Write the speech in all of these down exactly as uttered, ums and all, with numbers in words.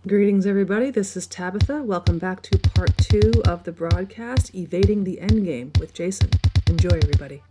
Greetings, everybody. This is Tabitha. Welcome back to part two of the broadcast, Evading the Endgame with Jason. Enjoy, everybody.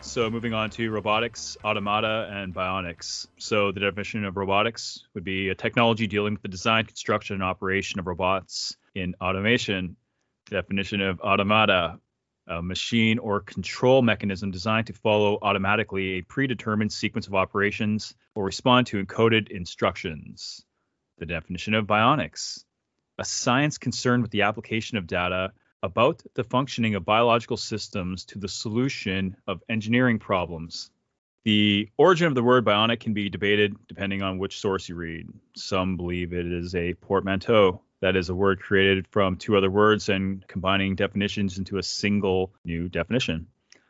So moving on to robotics, automata, and bionics. So the definition of robotics would be a technology dealing with the design, construction, and operation of robots in automation. Definition of automata, a machine or control mechanism designed to follow automatically a predetermined sequence of operations or respond to encoded instructions. The definition of bionics, a science concerned with the application of data about the functioning of biological systems to the solution of engineering problems. The origin of the word bionic can be debated depending on which source you read. Some believe it is a portmanteau, that is a word created from two other words and combining definitions into a single new definition.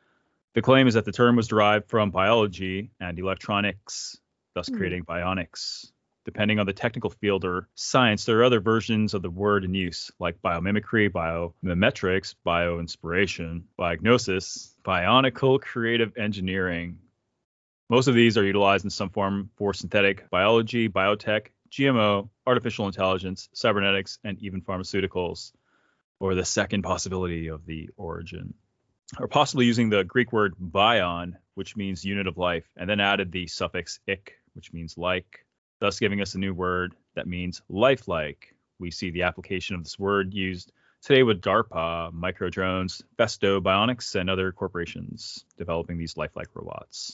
The claim is that the term was derived from biology and electronics, thus hmm. creating bionics. Depending on the technical field or science, there are other versions of the word in use, like biomimicry, biomimetrics, bioinspiration, biognosis, bionical creative engineering. Most of these are utilized in some form for synthetic biology, biotech, G M O, artificial intelligence, cybernetics, and even pharmaceuticals, or the second possibility of the origin. Or possibly using the Greek word bion, which means unit of life, and then added the suffix ik, which means like, thus giving us a new word that means lifelike. We see the application of this word used today with DARPA, Microdrones, Festo, Bionics, and other corporations developing these lifelike robots.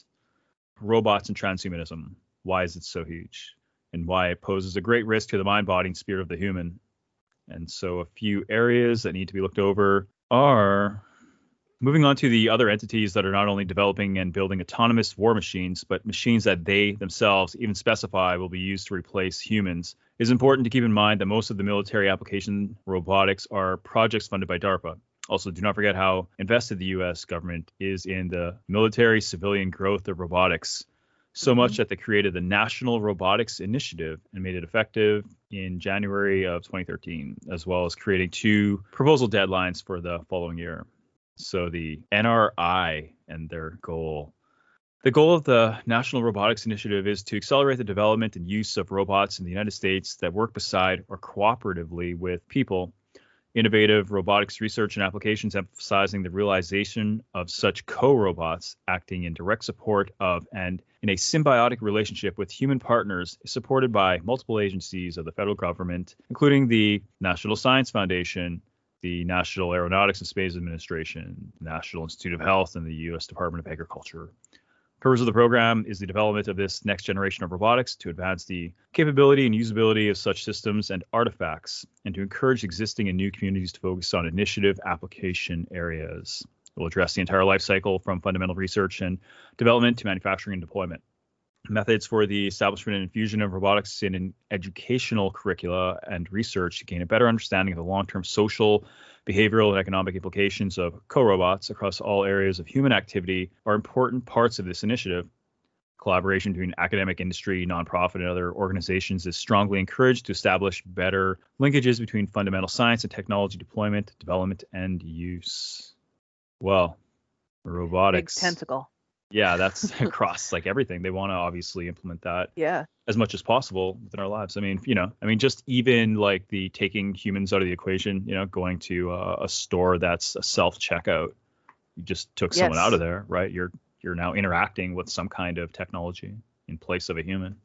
Robots and transhumanism. Why is it so huge? And why it poses a great risk to the mind, body, and spirit of the human. And so a few areas that need to be looked over are moving on to the other entities that are not only developing and building autonomous war machines, but machines that they themselves even specify will be used to replace humans. It is important to keep in mind that most of the military application robotics are projects funded by DARPA. Also, do not forget how invested the U S government is in the military civilian growth of robotics. So mm-hmm. much that they created the National Robotics Initiative and made it effective in January of twenty thirteen, as well as creating two proposal deadlines for the following year. So the N R I and their goal. The goal of the National Robotics Initiative is to accelerate the development and use of robots in the United States that work beside or cooperatively with people. Innovative robotics research and applications emphasizing the realization of such co-robots acting in direct support of and in a symbiotic relationship with human partners is supported by multiple agencies of the federal government, including the National Science Foundation, the National Aeronautics and Space Administration, the National Institute of Health, and the U S Department of Agriculture. The purpose of the program is the development of this next generation of robotics to advance the capability and usability of such systems and artifacts, and to encourage existing and new communities to focus on initiative application areas. It will address the entire life cycle from fundamental research and development to manufacturing and deployment. Methods for the establishment and infusion of robotics in an educational curricula and research to gain a better understanding of the long-term social, behavioral, and economic implications of co-robots across all areas of human activity are important parts of this initiative. Collaboration between academic, industry, nonprofit, and other organizations is strongly encouraged to establish better linkages between fundamental science and technology deployment, development, and use. Well, robotics. Big tentacle. Yeah, that's across like everything. They want to obviously implement that yeah. as much as possible within our lives. I mean, you know, I mean, just even like the taking humans out of the equation, you know, going to uh, a store that's a self-checkout. You just took yes. someone out of there, right? You're you're now interacting with some kind of technology in place of a human.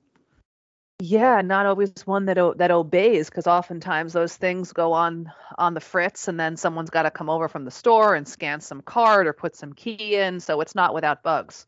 Yeah, not always one that o- that obeys, because oftentimes those things go on on the fritz, and then someone's got to come over from the store and scan some card or put some key in, so it's not without bugs.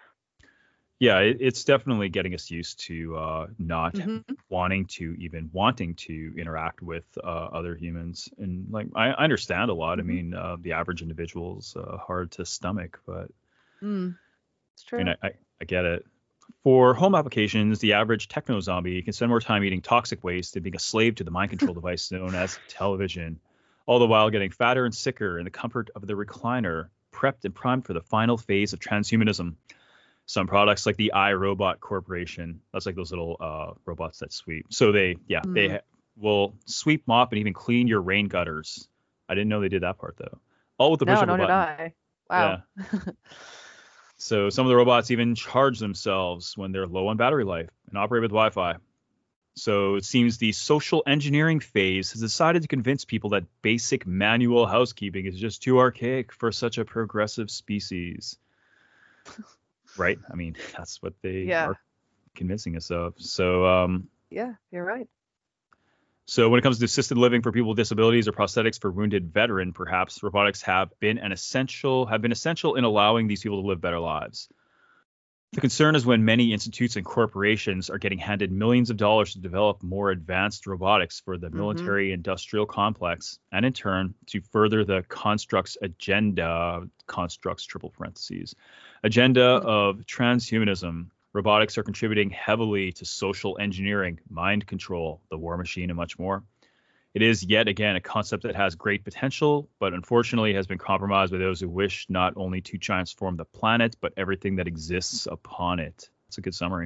Yeah, it, it's definitely getting us used to uh, not mm-hmm. wanting to even wanting to interact with uh, other humans, and like I, I understand a lot. Mm-hmm. I mean, uh, the average individual's uh, hard to stomach, but mm, it's true. I mean, I, I, I get it. For home applications, the average techno-zombie can spend more time eating toxic waste than being a slave to the mind control device known as television, all the while getting fatter and sicker in the comfort of the recliner, prepped and primed for the final phase of transhumanism. Some products like the iRobot Corporation, that's like those little uh, robots that sweep. So they, yeah, mm. they ha- will sweep, mop, and even clean your rain gutters. I didn't know they did that part, though. All with the push no, of a no, button. No, did I. Wow. Yeah. So some of the robots even charge themselves when they're low on battery life and operate with Wi-Fi. So it seems the social engineering phase has decided to convince people that basic manual housekeeping is just too archaic for such a progressive species. Right? I mean, that's what they Yeah. are convincing us of. So, um, Yeah, you're right. so when it comes to assisted living for people with disabilities or prosthetics for wounded veteran, perhaps robotics have been an essential have been essential in allowing these people to live better lives. The concern is when many institutes and corporations are getting handed millions of dollars to develop more advanced robotics for the Mm-hmm. military industrial complex, and in turn to further the construct's agenda, constructs triple parentheses, agenda of transhumanism. Robotics are contributing heavily to social engineering, mind control, the war machine, and much more. It is yet again a concept that has great potential, but unfortunately has been compromised by those who wish not only to transform the planet, but everything that exists upon it. It's a good summary.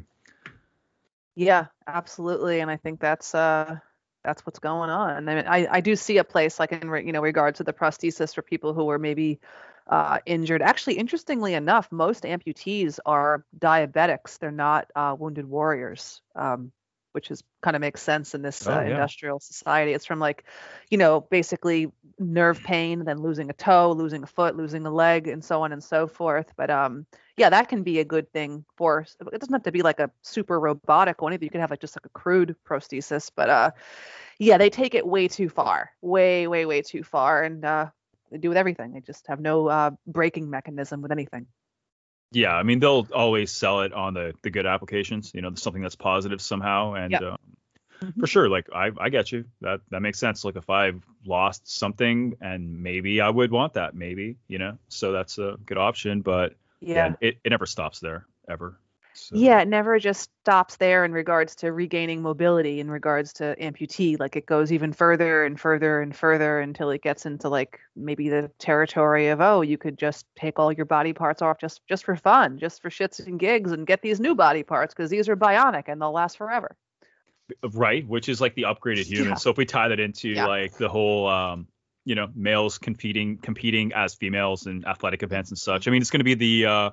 Yeah, absolutely. And I think that's uh that's what's going on. I mean, I, I do see a place like in re- you know regards to the prosthesis for people who were maybe uh, injured. Actually, interestingly enough, most amputees are diabetics. They're not uh, wounded warriors, um, which is kind of makes sense in this uh, Oh yeah. industrial society. It's from like, you know, basically nerve pain, then losing a toe, losing a foot, losing a leg, and so on and so forth. But um, yeah, that can be a good thing for. It doesn't have to be like a super robotic one. Either you could have like just like a crude prosthesis, but uh, yeah, they take it way too far, way, way, way too far, and uh, they do with everything. They just have no uh, braking mechanism with anything. Yeah, I mean they'll always sell it on the the good applications, you know, something that's positive somehow, and Yeah. um, Mm-hmm. for sure, like I I get you. That that makes sense. Like if I've lost something, and maybe I would want that, maybe, you know, so that's a good option. But yeah, Yeah. it, it never stops there ever. So Yeah, it never just stops there in regards to regaining mobility, in regards to amputee. Like it goes even further and further and further until it gets into like maybe the territory of, oh, you could just take all your body parts off just just for fun, just for shits and gigs, and get these new body parts because these are bionic and they'll last forever. right, which is like the upgraded human. Yeah. So if we tie that into Yeah. like the whole um you know, males competing competing as females in athletic events and such. I mean, it's going to be the uh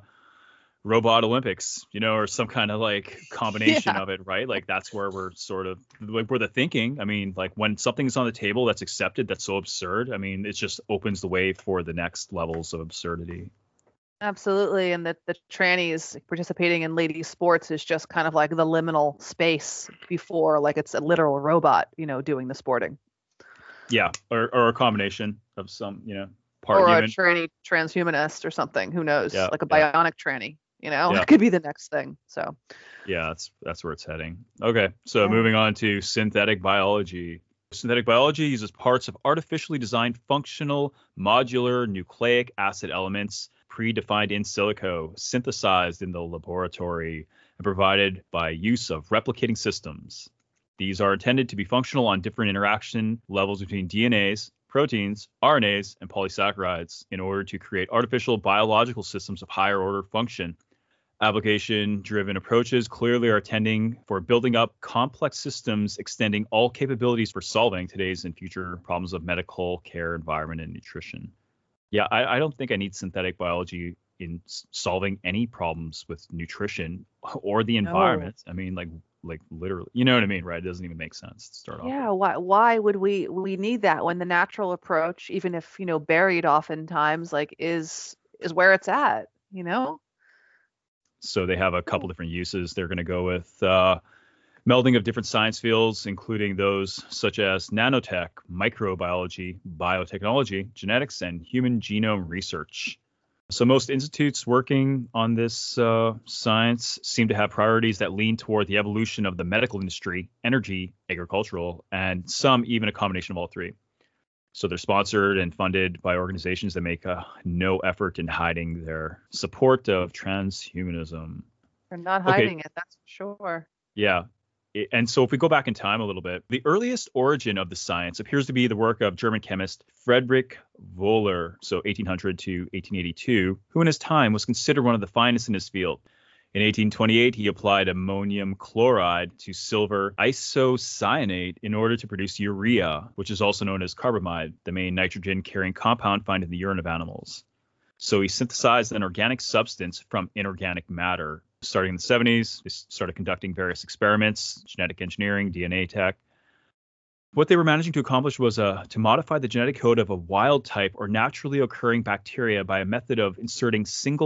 robot Olympics, you know, or some kind of like combination Yeah. of it, right? Like that's where we're sort of like where the thinking. I mean, like when something's on the table that's accepted, that's so absurd. I mean, it just opens the way for the next levels of absurdity. Absolutely. And that the trannies participating in ladies sports is just kind of like the liminal space before like it's a literal robot, you know, doing the sporting. Yeah, or or a combination of some, you know, part Or human. a tranny transhumanist or something. Who knows? Yeah, Like a yeah. bionic tranny, you know, Yeah. it could be the next thing. So Yeah, that's that's where it's heading. Okay, so Yeah. moving on to synthetic biology. Synthetic biology uses parts of artificially designed functional modular nucleic acid elements predefined in silico, synthesized in the laboratory, and provided by use of replicating systems. These are intended to be functional on different interaction levels between D N As, proteins, R N As, and polysaccharides in order to create artificial biological systems of higher order function. Application-driven approaches clearly are tending for building up complex systems extending all capabilities for solving today's and future problems of medical care, environment, and nutrition. Yeah, I, I don't think I need synthetic biology in s- solving any problems with nutrition or the environment. I mean, like, like literally, you know what I mean, right? It doesn't even make sense to start off yeah, with. why why would we we need that when the natural approach, even if, you know, buried oftentimes, like is is where it's at, you know? So they have a couple different uses. They're going to go with uh, melding of different science fields, including those such as nanotech, microbiology, biotechnology, genetics, and human genome research. So most institutes working on this uh, science seem to have priorities that lean toward the evolution of the medical industry, energy, agricultural, and some even a combination of all three. So they're sponsored and funded by organizations that make uh, no effort in hiding their support of transhumanism. They're not Okay, hiding it, that's for sure. yeah. I- And so if we go back in time a little bit, the earliest origin of the science appears to be the work of German chemist Friedrich Wöhler, so eighteen hundred to eighteen eighty-two, who in his time was considered one of the finest in his field. In eighteen twenty-eight, he applied ammonium chloride to silver isocyanate in order to produce urea, which is also known as carbamide, the main nitrogen-carrying compound found in the urine of animals. So he synthesized an organic substance from inorganic matter. Starting in the seventies, they started conducting various experiments, genetic engineering, D N A tech. What they were managing to accomplish was uh, to modify the genetic code of a wild type or naturally occurring bacteria by a method of inserting single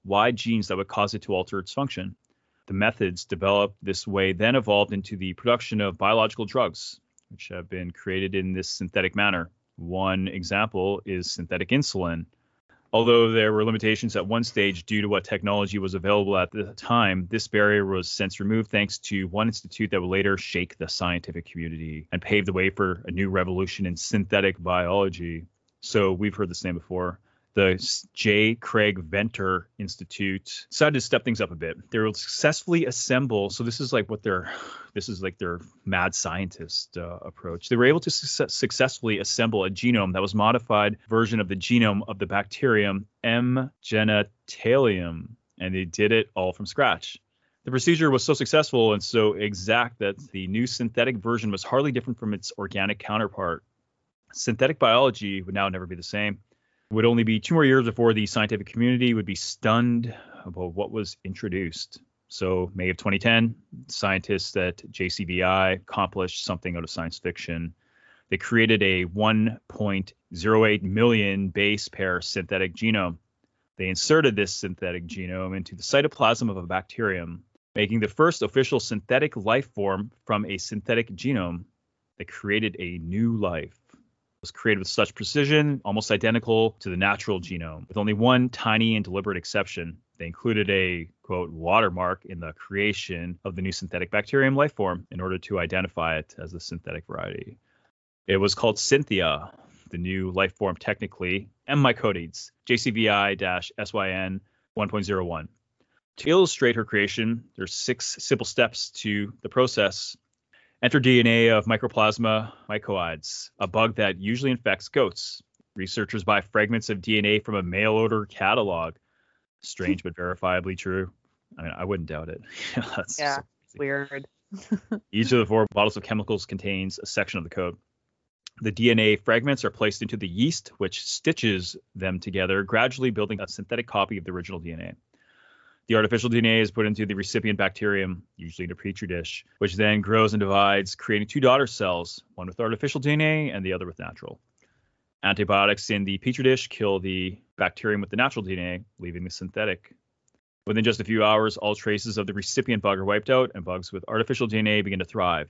wide genes that would cause it to alter its function. The methods developed this way then evolved into the production of biological drugs, which have been created in this synthetic manner. One example is synthetic insulin. Although there were limitations at one stage due to what technology was available at the time, this barrier was since removed thanks to one institute that would later shake the scientific community and pave the way for a new revolution in synthetic biology. So we've heard this name before. The J. Craig Venter Institute decided to step things up a bit. They will successfully assemble. So this is like what their, this is like their mad scientist uh, approach. They were able to su- successfully assemble a genome that was modified version of the genome of the bacterium M. genitalium, and they did it all from scratch. The procedure was so successful and so exact that the new synthetic version was hardly different from its organic counterpart. Synthetic biology would now never be the same. It would only be two more years before the scientific community would be stunned about what was introduced. So May of twenty ten, scientists at J C V I accomplished something out of science fiction. They created a one point zero eight million base pair synthetic genome. They inserted this synthetic genome into the cytoplasm of a bacterium, making the first official synthetic life form from a synthetic genome that created a new life. Was created with such precision, almost identical to the natural genome, with only one tiny and deliberate exception. They included a, quote, watermark in the creation of the new synthetic bacterium life form in order to identify it as the synthetic variety. It was called Synthia, the new life form technically, M. mycoides, J C V I S Y N one point oh one. To illustrate her creation, there's six simple steps to the process. Enter D N A of Mycoplasma mycoides, a bug that usually infects goats. Researchers buy fragments of D N A from a mail order catalog. Strange but verifiably true. I mean, I wouldn't doubt it. That's yeah, so weird. Each of the four bottles of chemicals contains a section of the code. The D N A fragments are placed into the yeast, which stitches them together, gradually building a synthetic copy of the original D N A. The artificial D N A is put into the recipient bacterium, usually in a petri dish, which then grows and divides, creating two daughter cells, one with artificial D N A and the other with natural. Antibiotics in the petri dish kill the bacterium with the natural D N A, leaving the synthetic. Within just a few hours, all traces of the recipient bug are wiped out, and bugs with artificial D N A begin to thrive.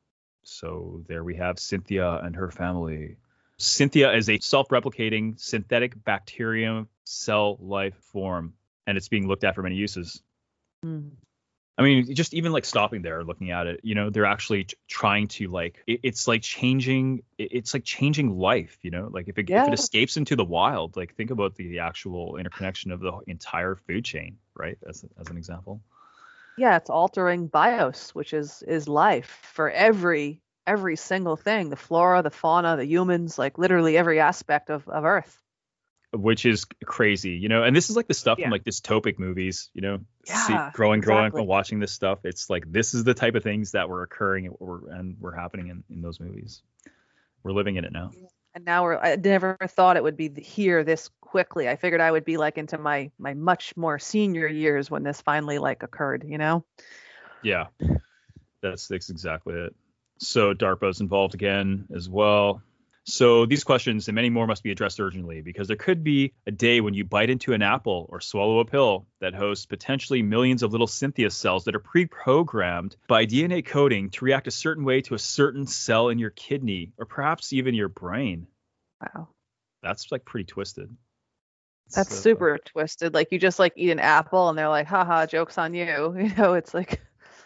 So there we have Synthia and her family. Synthia is a self-replicating synthetic bacterium cell life form, and it's being looked at for many uses. Mm. I mean, just even like stopping there, looking at it, you know, they're actually t- trying to like, it, it's like changing, it, it's like changing life, you know, like if it, yeah. if it escapes into the wild, like think about the, the actual interconnection of the entire food chain, right? As, as an example. Yeah, it's altering bios, which is is life for every every single thing, the flora, the fauna, the humans, like literally every aspect of, of Earth. Which is crazy, you know, and this is like the stuff yeah. from like dystopic movies, you know, yeah, See, growing, growing, exactly. and watching this stuff. It's like, this is the type of things that were occurring and were, and were happening in, in those movies. We're living in it now. And now we're, I never thought it would be here this quickly. I figured I would be like into my, my much more senior years when this finally like occurred, you know? Yeah, that's, that's exactly it. So DARPA's involved again as well. So these questions and many more must be addressed urgently, because there could be a day when you bite into an apple or swallow a pill that hosts potentially millions of little Synthia cells that are pre-programmed by D N A coding to react a certain way to a certain cell in your kidney, or perhaps even your brain. Wow. That's like pretty twisted. That's so, super uh, twisted. Like you just like eat an apple and they're like, haha, joke's on you. You know, it's like...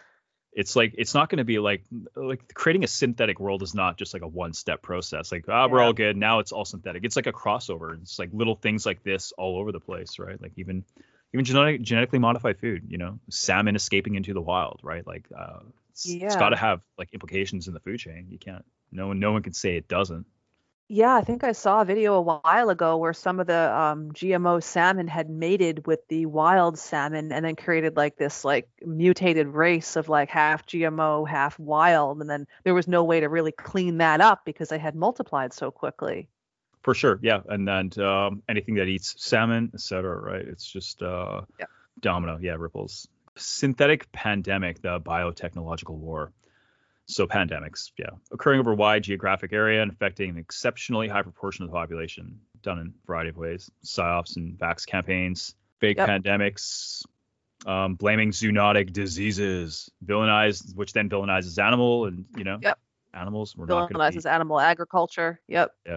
It's like, it's not going to be like, like creating a synthetic world is not just like a one step process. Like, ah, oh, yeah. we're all good. Now it's all synthetic. It's like a crossover. It's like little things like this all over the place, right? Like even, even genetic, genetically modified food, you know, salmon escaping into the wild, right? Like, uh, it's, yeah. it's got to have like implications in the food chain. You can't, no one, no one can say it doesn't. Yeah, I think I saw a video a while ago where some of the um, G M O salmon had mated with the wild salmon and then created like this like mutated race of like half G M O, half wild. And then there was no way to really clean that up because they had multiplied so quickly. For sure. Yeah. And then um, anything that eats salmon, et cetera, right? It's just uh, yeah. domino. Yeah. Ripples. Synthetic pandemic, the biotechnological war. So pandemics, yeah, occurring over a wide geographic area and affecting an exceptionally high proportion of the population, done in a variety of ways, psyops and vax campaigns, fake Yep. pandemics, um, blaming zoonotic diseases, villainize, which then villainizes animal and, you know, Yep. animals. We're not going to be, Villainizes animal agriculture. Yep. yeah.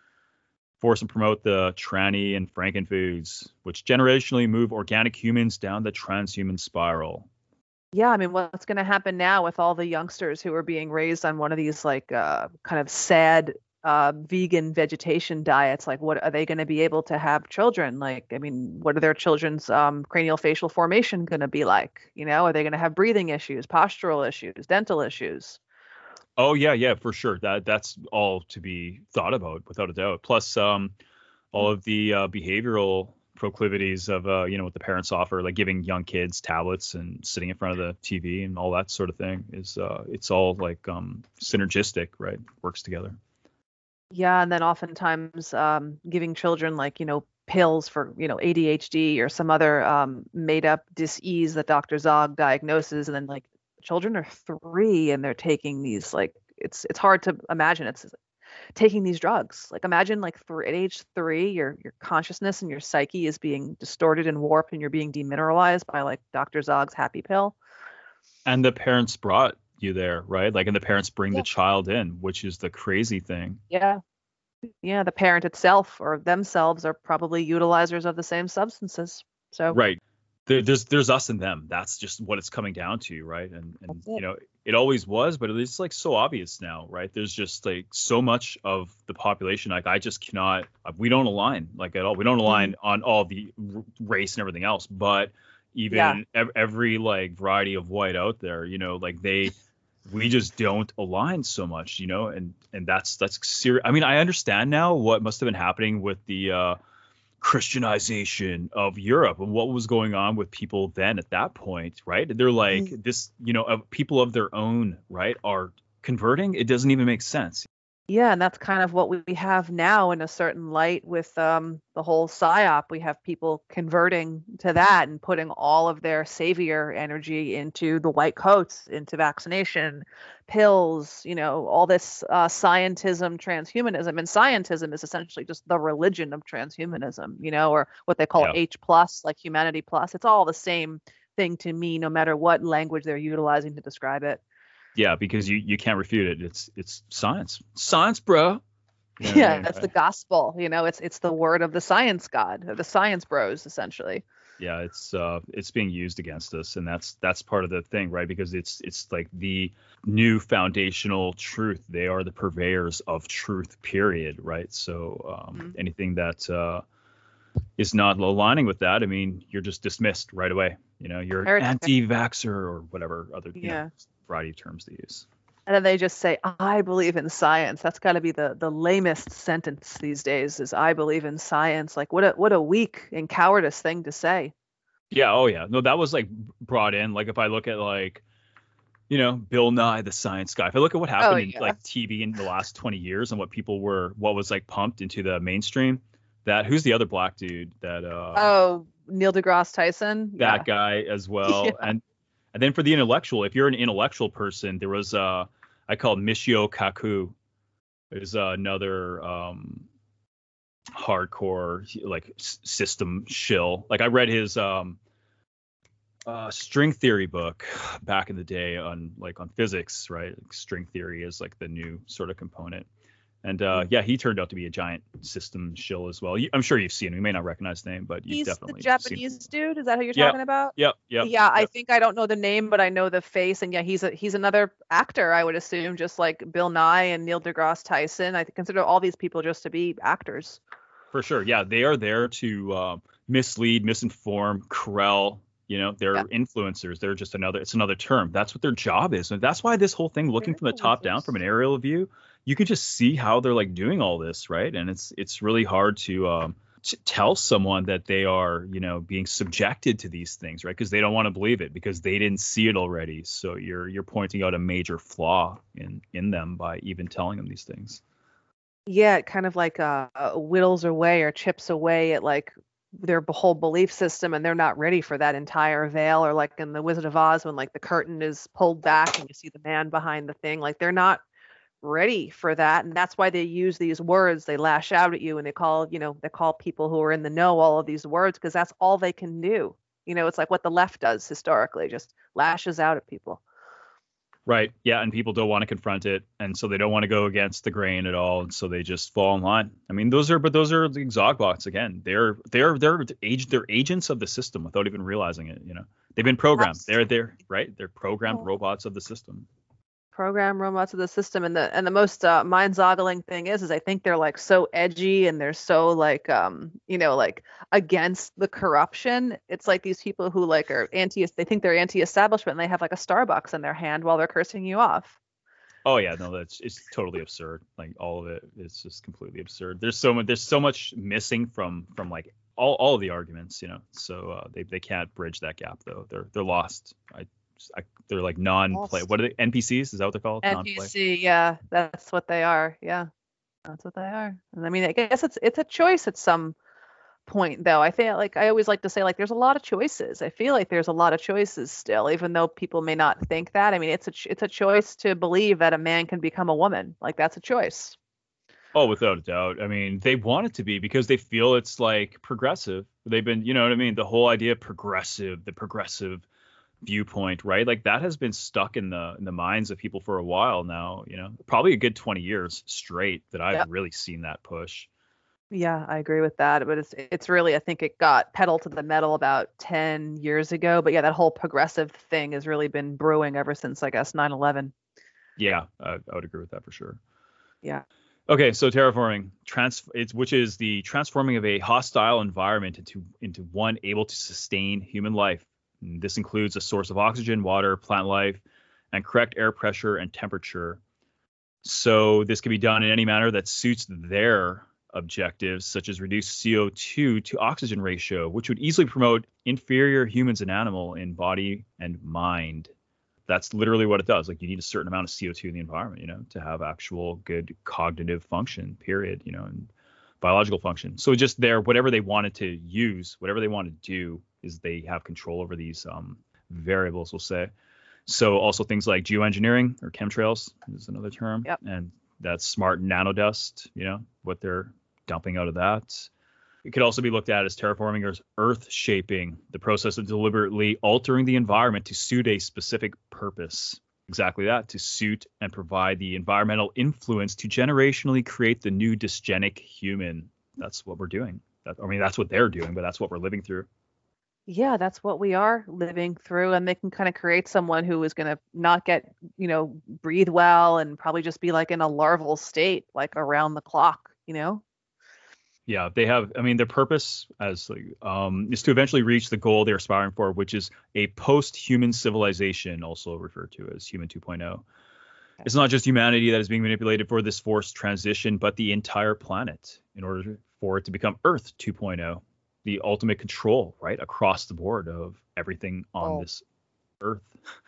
Force and promote the tranny and frankenfoods, which generationally move organic humans down the transhuman spiral. Yeah, I mean, what's going to happen now with all the youngsters who are being raised on one of these like uh, kind of sad uh, vegan vegetation diets? Like, what are they going to be able to have children? Like, I mean, what are their children's um, cranial facial formation going to be like? You know, are they going to have breathing issues, postural issues, dental issues? Oh yeah, yeah, for sure. That that's all to be thought about, without a doubt. Plus, um, all of the uh, behavioral proclivities of uh, you know, what the parents offer, like giving young kids tablets and sitting in front of the T V and all that sort of thing, is uh, it's all like um, synergistic, right? Works together. Yeah, and then oftentimes um, giving children like, you know, pills for, you know, A D H D or some other um, made up disease that doctor Zog diagnoses, and then like children are three and they're taking these like it's it's hard to imagine it's taking these drugs. Like imagine like for at age three, your your consciousness and your psyche is being distorted and warped, and you're being demineralized by like doctor Zog's happy pill. And the parents brought you there, right? Like, and the parents bring Yeah. the child in, which is the crazy thing. Yeah. Yeah, the parent itself or themselves are probably utilizers of the same substances. So Right. There, there's there's us and them. That's just what it's coming down to, right? And and That's it. you know, it always was, but it's like so obvious now, right? There's just like so much of the population. Like I just cannot. We don't align like at all. We don't align Mm-hmm. on all the r- race and everything else, but even Yeah. ev- every like variety of white out there, you know, like they. We just don't align so much, you know, and and that's that's serious. I mean, I understand now what must have been happening with the uh, Christianization of Europe and what was going on with people then at that point, right? They're like Mhm. this, you know, of people of their own, right, are converting. It doesn't even make sense. Yeah, and that's kind of what we have now in a certain light with um, the whole psyop. We have people converting to that and putting all of their savior energy into the white coats, into vaccination, pills, you know, all this uh, scientism, transhumanism. And scientism is essentially just the religion of transhumanism, you know, or what they call Yeah. H plus, like humanity plus. It's all the same thing to me, no matter what language they're utilizing to describe it. Yeah, because you you can't refute it. It's it's science, science, bro. You know what I Yeah, mean? it's the gospel. You know, it's it's the word of the science god, of the science bros, essentially. Yeah, it's uh it's being used against us, and that's that's part of the thing, right? Because it's it's like the new foundational truth. They are the purveyors of truth, period, right? So um Mhm. anything that uh is not aligning with that, I mean, you're just dismissed right away. You know, you're an Heretic. anti-vaxxer or whatever other, you know, Yeah. variety of terms they use. And then they just say, "I believe in science." That's got to be the the lamest sentence these days. Is "I believe in science." Like what a what a weak and cowardice thing to say. Yeah, oh yeah. No, that was like brought in. Like if I look at like, you know, Bill Nye the Science Guy. If I look at what happened Oh in yeah. like T V in the last twenty years and what people were, what was like pumped into the mainstream, that who's the other black dude that uh Oh, Neil deGrasse Tyson. that Yeah. guy as well. Yeah. And and then for the intellectual, if you're an intellectual person, there was uh I called Michio Kaku. Is uh, another um hardcore like s- system shill. Like I read his um uh string theory book back in the day on like on physics, right? Like string theory is like the new sort of component. And uh yeah, he turned out to be a giant system shill as well. You, I'm sure you've seen him. You may not recognize the name, but you've He's the definitely seen. Japanese dude. Is that who you're Yeah. talking about? Yep, yep. Yeah, I yep. think I don't know the name, but I know the face, and yeah, he's a he's another actor, I would assume, just like Bill Nye and Neil deGrasse Tyson. I consider all these people just to be actors. For sure. Yeah, they are there to um, mislead, misinform, corral. You know, they're Yeah. influencers. They're just another. It's another term. That's what their job is, and that's why this whole thing, looking They're from the top down, influencers. from an aerial view, you could just see how they're like doing all this, right? And it's it's really hard to um, to tell someone that they are, you know, being subjected to these things, right? Because they don't want to believe it because they didn't see it already. So you're you're pointing out a major flaw in in them by even telling them these things. Yeah, it kind of like uh, uh, whittles away or chips away at like their b- whole belief system, and they're not ready for that entire veil. Or like in the Wizard of Oz, when like the curtain is pulled back and you see the man behind the thing, like they're not ready for that, and that's why they use these words. They lash out at you, and they call, you know, they call people who are in the know all of these words because that's all they can do. You know, it's like what the left does historically, just lashes out at people. Right. Yeah. And people don't want to confront it. And so they don't want to go against the grain at all. And so they just fall in line. I mean, those are, but those are the Zogbots again. They're, they're, they're age, they're agents of the system without even realizing it. You know, they've been programmed. Absolutely. They're there, right? They're programmed robots of the system. Program robots of the system. And the, and the most uh, mind-boggling thing is, is I think they're like so edgy and they're so like, um, you know, like against the corruption. It's like these people who like are anti, they think they're anti-establishment and they have like a Starbucks in their hand while they're cursing you off. Oh yeah, no, that's, it's totally absurd. Like all of it is just completely absurd. There's so much, there's so much missing from, from like all, all of the arguments, you know, so uh, they, they can't bridge that gap though. They're, they're lost. I, I, they're like non-play. What are they? N P Cs? Is that what they're called? N P C, yeah, that's what they are. Yeah, that's what they are. And I mean, I guess it's it's a choice at some point, though. I feel like I always like to say, like, there's a lot of choices. I feel like there's a lot of choices still, even though people may not think that. I mean, it's a it's a choice to believe that a man can become a woman. Like that's a choice. Oh, without a doubt. I mean, they want it to be because they feel it's like progressive. They've been, you know what I mean? The whole idea of progressive, the progressive viewpoint, right? Like that has been stuck in the in the minds of people for a while now, you know, probably a good twenty years straight that I've yep. really seen that push. Yeah, I agree with that. But it's it's really, I think it got pedal to the metal about ten years ago. But yeah, that whole progressive thing has really been brewing ever since, I guess, nine eleven. Yeah, I, I would agree with that for sure. Yeah. Okay, so terraforming, trans, it's, which is the transforming of a hostile environment into into one able to sustain human life. This includes a source of oxygen, water, plant life, and correct air pressure and temperature. So this can be done in any manner that suits their objectives, such as reduce C O two to oxygen ratio, which would easily promote inferior humans and animal in body and mind. That's literally what it does. Like you need a certain amount of C O two in the environment, you know, to have actual good cognitive function, period, you know, and biological function. So just there, whatever they wanted to use, whatever they want to do, is they have control over these um, variables, we'll say. So also things like geoengineering or chemtrails is another term. Yep. And that's smart nanodust, you know, what they're dumping out of that. It could also be looked at as terraforming as earth shaping, the process of deliberately altering the environment to suit a specific purpose. Exactly that, to suit and provide the environmental influence to generationally create the new dysgenic human. That's what we're doing. That, I mean, that's what they're doing, but that's what we're living through. Yeah, that's what we are living through. And they can kind of create someone who is going to not get, you know, breathe well and probably just be like in a larval state, like around the clock, you know? Yeah, they have, I mean, their purpose as like, um, is to eventually reach the goal they're aspiring for, which is a post-human civilization, also referred to as Human two point oh. It's not just humanity that is being manipulated for this forced transition, but the entire planet in order for it to become Earth two point oh. The ultimate control, right, across the board of everything on oh. this earth.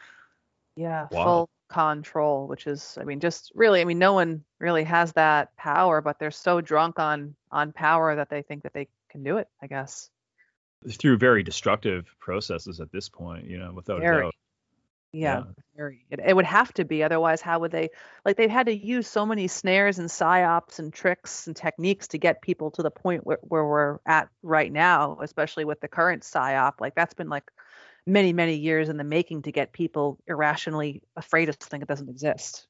Yeah, wow. Full control, which is, I mean, just really, I mean, no one really has that power, but they're so drunk on on power that they think that they can do it, I guess. Through very destructive processes at this point, you know, without very. a doubt. Yeah, yeah. Very. It, it would have to be, otherwise, how would they? Like they've had to use so many snares and psyops and tricks and techniques to get people to the point where, where we're at right now, especially with the current psyop. Like that's been like many, many years in the making to get people irrationally afraid of something that doesn't exist.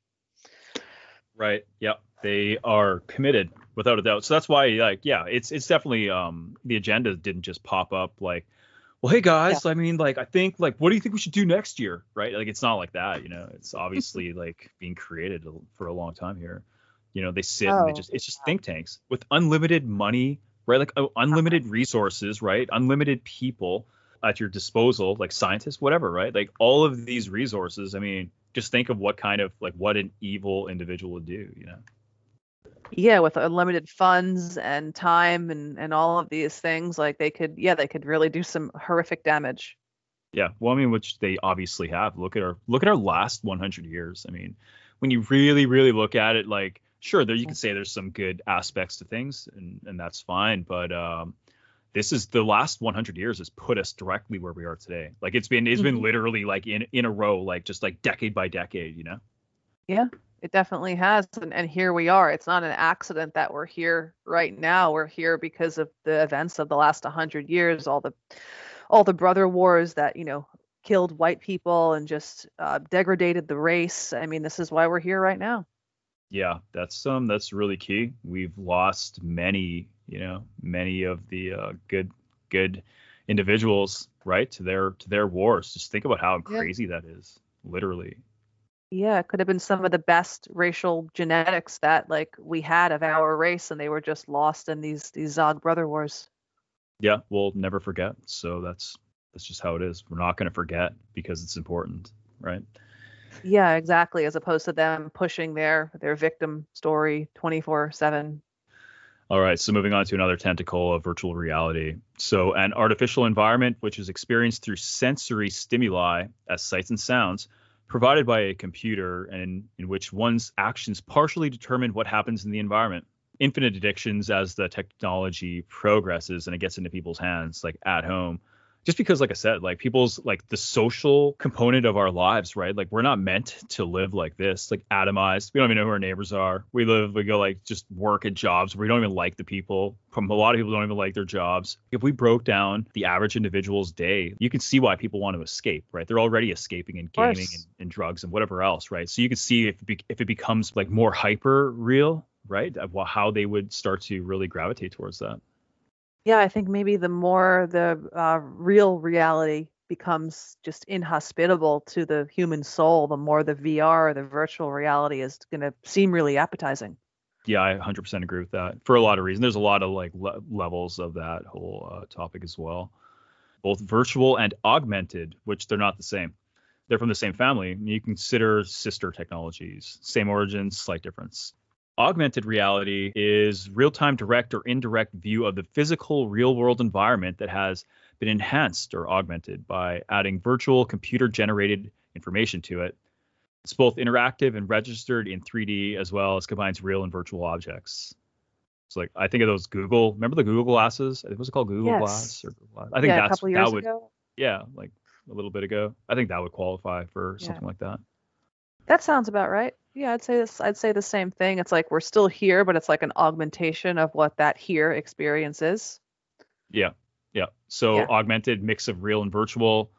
Right. Yeah, they are committed without a doubt. So that's why, like, yeah, it's it's definitely um the agenda didn't just pop up like, well, hey guys, yeah. I mean, like, I think, like, what do you think we should do next year? Right. Like, it's not like that, you know, it's obviously like being created for a long time here. You know, they sit oh, and they just, it's just think tanks with unlimited money, right? Like uh, unlimited resources, right? Unlimited people at your disposal, like scientists, whatever, right? Like all of these resources. I mean, just think of what kind of, like, what an evil individual would do, you know? Yeah, with unlimited funds and time and, and all of these things, like they could, yeah, they could really do some horrific damage. Yeah, well, I mean, which they obviously have. Look at our look at our last one hundred years. I mean, when you really, really look at it, like, sure, there you can say there's some good aspects to things, and, and that's fine. But um, this is the last one hundred years has put us directly where we are today. Like it's been it's mm-hmm. been literally like in in a row, like just like decade by decade, you know. Yeah. It definitely has. And, and here we are. It's not an accident that we're here right now. We're here because of the events of the last one hundred years, all the all the brother wars that, you know, killed white people and just uh, degraded the race. I mean, this is why we're here right now. Yeah, that's um that's really key. We've lost many, you know, many of the uh, good good individuals, right, to their to their wars. Just think about how Yeah. crazy that is, literally. Yeah, it could have been some of the best racial genetics that like we had of our race, and they were just lost in these these Zog brother wars. Yeah, we'll never forget. So that's that's just how it is. We're not going to forget because it's important, right? Yeah, exactly. As opposed to them pushing their their victim story twenty-four seven. All right, so moving on to another tentacle of virtual reality. So an artificial environment which is experienced through sensory stimuli as sights and sounds provided by a computer, and in which one's actions partially determine what happens in the environment. Infinite addictions as the technology progresses and it gets into people's hands, like at home. Just because, like I said, like people's like the social component of our lives, right? Like we're not meant to live like this, like atomized. We don't even know who our neighbors are. We live, we go like just work at jobs. We don't even like the people. From a lot of people don't even like their jobs. If we broke down the average individual's day, you can see why people want to escape, right? They're already escaping in gaming and, and drugs and whatever else, right? So you can see if it, be, if it becomes like more hyper real, right? How they would start to really gravitate towards that. Yeah, I think maybe the more the uh, real reality becomes just inhospitable to the human soul, the more the V R, the virtual reality, is going to seem really appetizing. Yeah, I one hundred percent agree with that for a lot of reasons. There's a lot of like le- levels of that whole uh, topic as well. Both virtual and augmented, which they're not the same. They're from the same family. You consider sister technologies, same origins, slight difference. Augmented reality is real-time direct or indirect view of the physical real-world environment that has been enhanced or augmented by adding virtual computer-generated information to it. It's both interactive and registered in three D, as well as combines real and virtual objects. So like I think of those Google, remember the Google glasses? I think it was called Google Yes. Glass or Google Glass. I think Yeah, a that's couple years that would ago. yeah, like a little bit ago. I think that would qualify for Yeah. something like that. That sounds about right. Yeah, I'd say this. I'd say the same thing. It's like we're still here, but it's like an augmentation of what that here experience is. Yeah, yeah. So Yeah. augmented mix of real and virtual,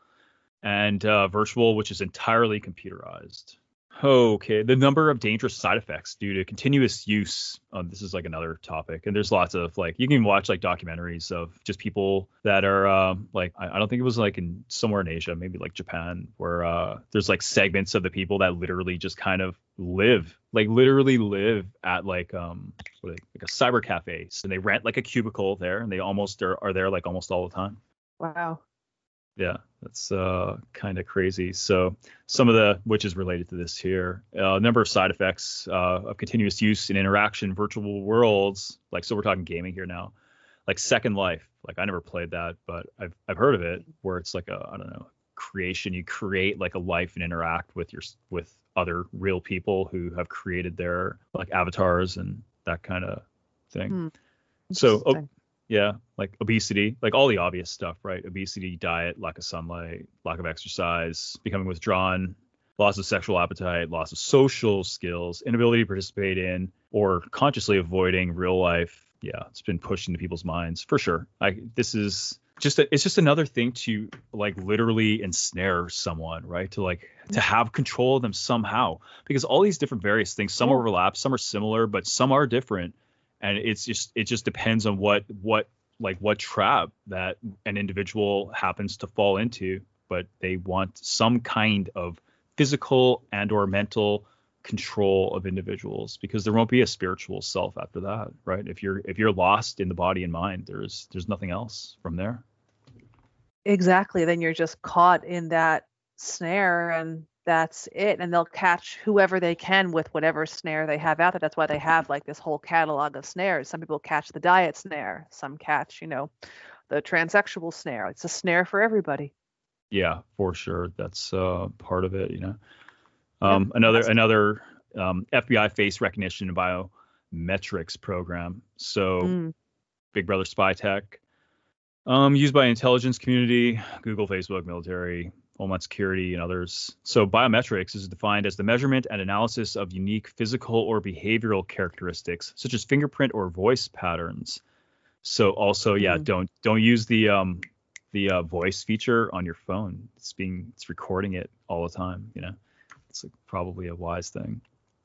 and uh, virtual, which is entirely computerized. Okay, the number of dangerous side effects due to continuous use. Um, this is like another topic, and there's lots of like you can watch like documentaries of just people that are um, like I, I don't think it was like in somewhere in Asia, maybe like Japan, where uh, there's like segments of the people that literally just kind of live, like literally live at like um what are they, like a cyber cafe, and they rent like a cubicle there, and they almost are, are there like almost all the time. Wow. Yeah, that's uh, kind of crazy. So some of the, which is related to this here, a uh, number of side effects uh, of continuous use in interaction virtual worlds. Like, so we're talking gaming here now, like Second Life. Like I never played that, but I've I've heard of it, where it's like a, I don't know, creation. You create like a life and interact with your with other real people who have created their like avatars and that kind of thing. Hmm. So. Oh, yeah, like obesity, like all the obvious stuff, right? Obesity, diet, lack of sunlight, lack of exercise, becoming withdrawn, loss of sexual appetite, loss of social skills, inability to participate in or consciously avoiding real life. Yeah, it's been pushed into people's minds for sure. I this is just a, it's just another thing to like literally ensnare someone, right? To like to have control of them somehow, because all these different various things, some overlap, some are similar, but some are different. And it's just it just depends on what what like what trap that an individual happens to fall into. But they want some kind of physical and or mental control of individuals, because there won't be a spiritual self after that, right? If you're if you're lost in the body and mind, there's there's nothing else from there. Exactly. Then you're just caught in that snare, and that's it. And they'll catch whoever they can with whatever snare they have out there. That's why they have like this whole catalog of snares. Some people catch the diet snare, some catch, you know, the transsexual snare. It's a snare for everybody. Yeah, for sure. That's uh, part of it, you know. Um, Yeah, another awesome. another um, F B I face recognition and biometrics program. So Mm. Big Brother spy tech. Um, used by intelligence community, Google, Facebook, military, Homeland Security, and others. So biometrics is defined as the measurement and analysis of unique physical or behavioral characteristics, such as fingerprint or voice patterns. So also, yeah, Mm. don't don't use the um the uh, voice feature on your phone. It's being it's recording it all the time. You know, it's like probably a wise thing.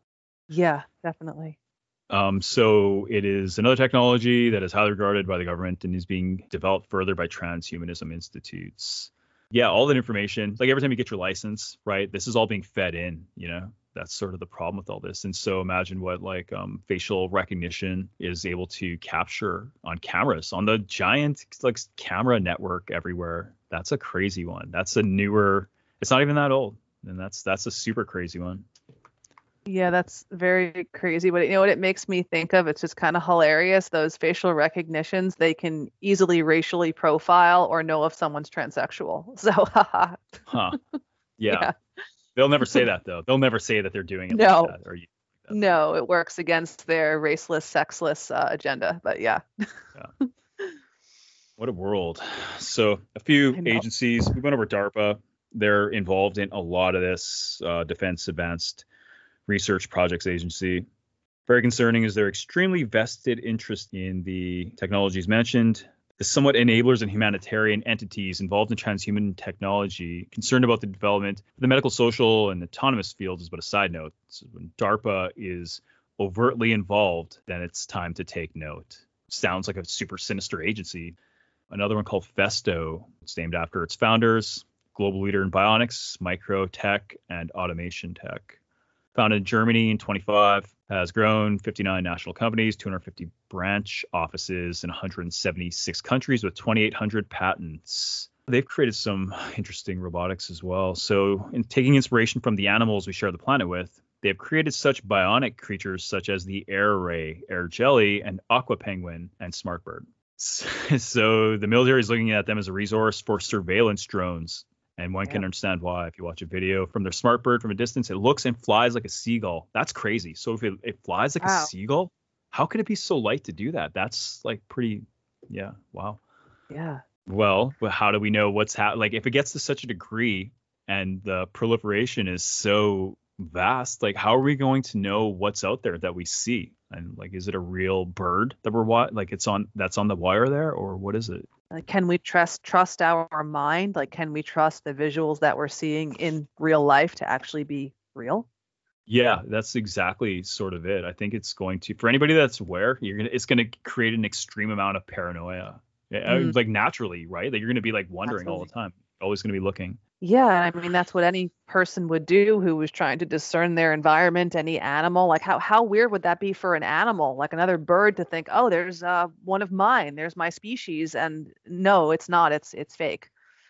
Yeah, definitely. Um, so it is another technology that is highly regarded by the government and is being developed further by transhumanism institutes. Yeah, all that information, like every time you get your license, right? This is all being fed in, you know, that's sort of the problem with all this. And so imagine what like um, facial recognition is able to capture on cameras, on the giant like camera network everywhere. That's a crazy one. That's a newer, it's not even that old. And that's that's a super crazy one. Yeah, that's very crazy. But you know what it makes me think of? It's just kind of hilarious. Those facial recognitions, they can easily racially profile or know if someone's transsexual. So, haha. Huh. Yeah. Yeah. They'll never say that though. They'll never say that they're doing it No. like that. Or you like that. No, it works against their raceless, sexless uh, agenda. But yeah. Yeah. What a world. So a few I know. agencies, we went over DARPA. They're involved in a lot of this uh, Defense Advanced Research Projects Agency. Very concerning is their extremely vested interest in the technologies mentioned. The somewhat enablers and humanitarian entities involved in transhuman technology concerned about the development of the medical, social, and autonomous fields is but a side note. So when DARPA is overtly involved, then it's time to take note. Sounds like a super sinister agency. Another one called Festo. It's named after its founders, global leader in bionics, micro tech, and automation tech. Founded in Germany in twenty-five, has grown fifty-nine national companies, two hundred fifty branch offices in one hundred seventy-six countries with twenty-eight hundred patents. They've created some interesting robotics as well. So in taking inspiration from the animals we share the planet with, they have created such bionic creatures such as the Air Ray, Air Jelly, and Aqua Penguin, and Smartbird. So the military is looking at them as a resource for surveillance drones. And one can Yeah. understand why. If you watch a video from their Smartbird from a distance, it looks and flies like a seagull. That's crazy. So if it, it flies like Wow. a seagull, how could it be so light to do that? That's like pretty, yeah, wow. Yeah. Well, but how do we know what's happening? Like if it gets to such a degree and the proliferation is so vast, like how are we going to know what's out there that we see? And like, is it a real bird that we're wa- like it's on that's on the wire there, or what is it? Like, can we trust trust our mind? Like, can we trust the visuals that we're seeing in real life to actually be real? Yeah, that's exactly sort of it. I think it's going to, for anybody that's aware, you're gonna, it's gonna create an extreme amount of paranoia, Yeah, Mm. like naturally, right? Like you're gonna be like wondering all the Absolutely. time, always gonna be looking. Yeah, I mean that's what any person would do who was trying to discern their environment, any animal. Like how how weird would that be for an animal, like another bird to think, "Oh, there's uh one of mine, there's my species." And no, it's not. It's it's fake.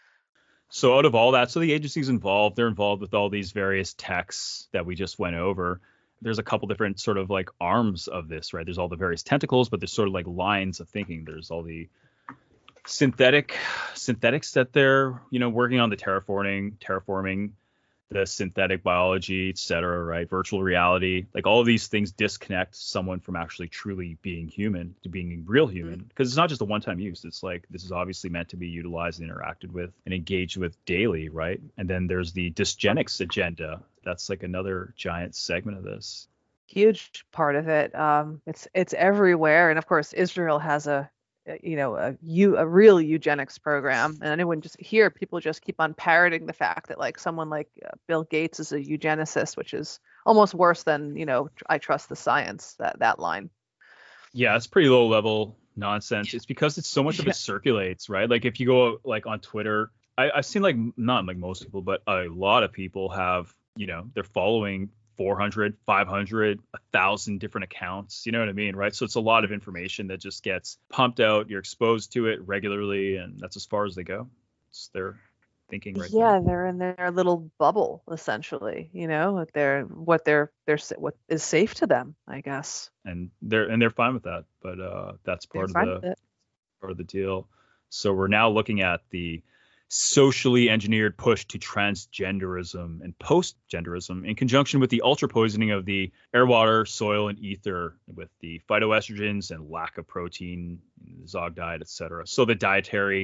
So out of all that, so the agencies involved, they're involved with all these various techs that we just went over. There's a couple different sort of like arms of this, right? There's all the various tentacles, but there's sort of like lines of thinking. There's all the synthetic synthetics that they're, you know, working on, the terraforming, terraforming, the synthetic biology, et cetera, right? Virtual reality, like all of these things disconnect someone from actually truly being human to being real human, because it's not just a one-time use. It's like this is obviously meant to be utilized and interacted with and engaged with daily, right? And then there's the dysgenics agenda. That's like another giant segment of this. Huge part of it. Um, it's it's everywhere, and of course, Israel has a a- you know a you a real eugenics program, and anyone just here people just keep on parroting the fact that like someone like uh, Bill Gates is a eugenicist, which is almost worse than you know tr- I trust the science, that that line. Yeah, it's pretty low level nonsense. It's because it's so much of Yeah. it circulates, right? Like if you go like on Twitter, I, I've seen like not like most people, but a lot of people have, you know, they're following four hundred, five hundred, a thousand different accounts. You know what I mean, right? So it's a lot of information that just gets pumped out. You're exposed to it regularly, and that's as far as they go. It's their thinking right Yeah, there. they're in their little bubble essentially. You know, what they're what they're they're sa- what is safe to them, I guess. And they're and they're fine with that. But uh, that's They're part of fine the with it. part of the deal. So we're now looking at the socially engineered push to transgenderism and post-genderism in conjunction with the ultra poisoning of the air, water, soil, and ether with the phytoestrogens and lack of protein in the Zog diet, et cetera. So the dietary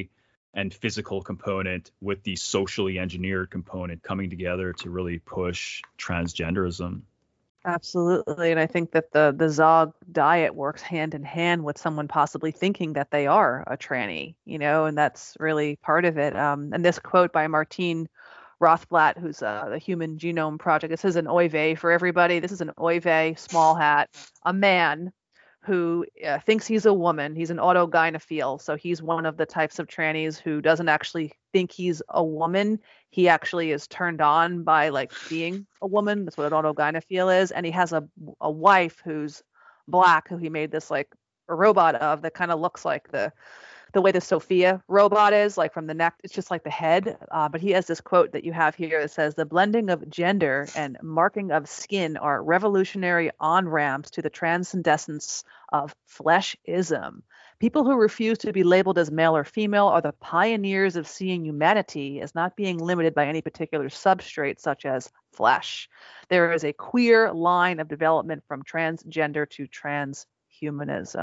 and physical component with the socially engineered component coming together to really push transgenderism. Absolutely. And I think that the the Zog diet works hand in hand with someone possibly thinking that they are a tranny, you know, and that's really part of it. Um, and this quote by Martine Rothblatt, who's uh, the Human Genome Project, this is an oy vey for everybody. This is an oy vey, small hat, a man who uh, thinks he's a woman. He's an autogynephile. So he's one of the types of trannies who doesn't actually think he's a woman. He actually is turned on by like being a woman. That's what an autogynephile is. And he has a, a wife who's black, who he made this like a robot of that kind of looks like the the way the Sophia robot is, like from the neck, it's just like the head. Uh, but he has this quote that you have here that says, "The blending of gender and marking of skin are revolutionary on-ramps to the transcendence of fleshism. People who refuse to be labeled as male or female are the pioneers of seeing humanity as not being limited by any particular substrate, such as flesh. There is a queer line of development from transgender to transhumanism."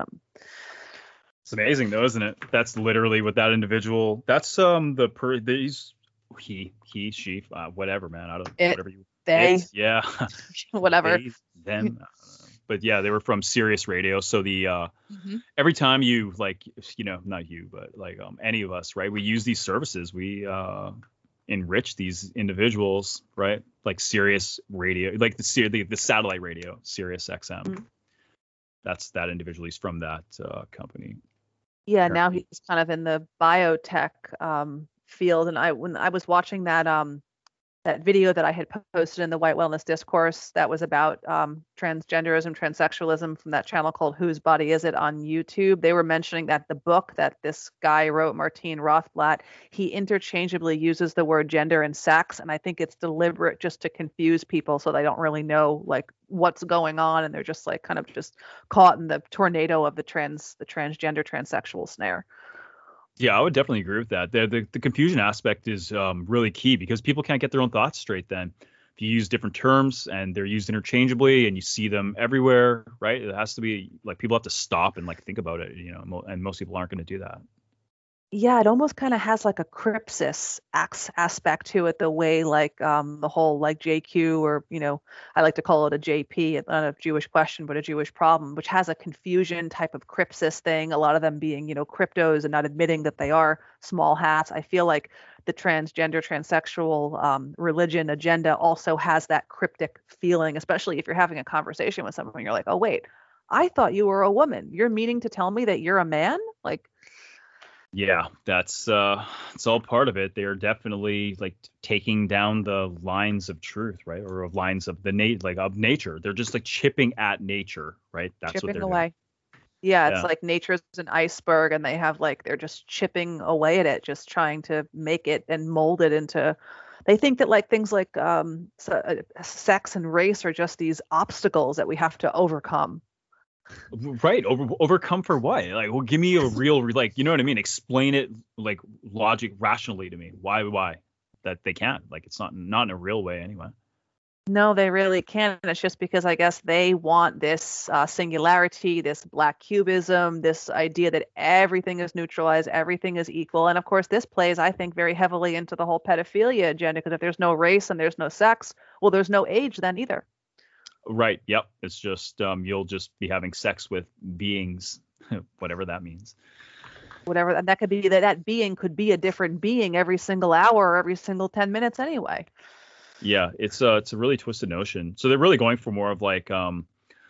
It's amazing though, isn't it? That's literally what that individual, that's um the per these he he she uh, whatever, man, I don't It, whatever you they, it's, yeah whatever. they, them uh, but yeah, they were from Sirius Radio. So the uh Mhm. every time you like, you know, not you, but like um any of us, right, we use these services, we uh enrich these individuals, right, like Sirius Radio, like the Sir- the, the satellite radio, Sirius X M. Mhm. That's that individual, he's from that uh company. Yeah, now he's kind of in the biotech um, field. And I, when I was watching that um, that video that I had posted in the White Wellness Discourse that was about um, transgenderism, transsexualism from that channel called Whose Body Is It on YouTube, they were mentioning that the book that this guy wrote, Martine Rothblatt, he interchangeably uses the word gender and sex. And I think it's deliberate just to confuse people so they don't really know like what's going on. And they're just like kind of just caught in the tornado of the trans, the transgender, transsexual snare. Yeah, I would definitely agree with that. The, the, the confusion aspect is um, really key because people can't get their own thoughts straight then. If you use different terms and they're used interchangeably and you see them everywhere, right? It has to be like people have to stop and like think about it, you know, mo- and most people aren't going to do that. Yeah, it almost kind of has like a crypsis ax- aspect to it, the way like um, the whole like J Q, or, you know, I like to call it a J P, not a Jewish question, but a Jewish problem, which has a confusion type of crypsis thing, a lot of them being, you know, cryptos and not admitting that they are small hats. I feel like the transgender, transsexual um, religion agenda also has that cryptic feeling, especially if you're having a conversation with someone and you're like, oh, wait, I thought you were a woman. You're meaning to tell me that you're a man? Like, Yeah, that's uh it's all part of it. They are definitely like taking down the lines of truth, right? Or of lines of the nat like of nature. They're just like chipping at nature, right? That's what chipping they're away. doing. Yeah, it's Yeah. like nature's an iceberg and they have like they're just chipping away at it, just trying to make it and mold it into. They think that like things like um se- uh, sex and race are just these obstacles that we have to overcome. Right. Over overcome for what? Like, well, give me a real like, you know what I mean? Explain it like logic rationally to me. Why why? That they can't. Like it's not not in a real way anyway. No, they really can't. It's just because I guess they want this uh, singularity, this black cubism, this idea that everything is neutralized, everything is equal. And of course, this plays, I think, very heavily into the whole pedophilia agenda, because if there's no race and there's no sex, well, there's no age then either. Right. Yep. It's just um you'll just be having sex with beings, whatever that means. Whatever. And that could be that that being could be a different being every single hour or every single ten minutes anyway. Yeah, it's a it's a really twisted notion. So they're really going for more of like um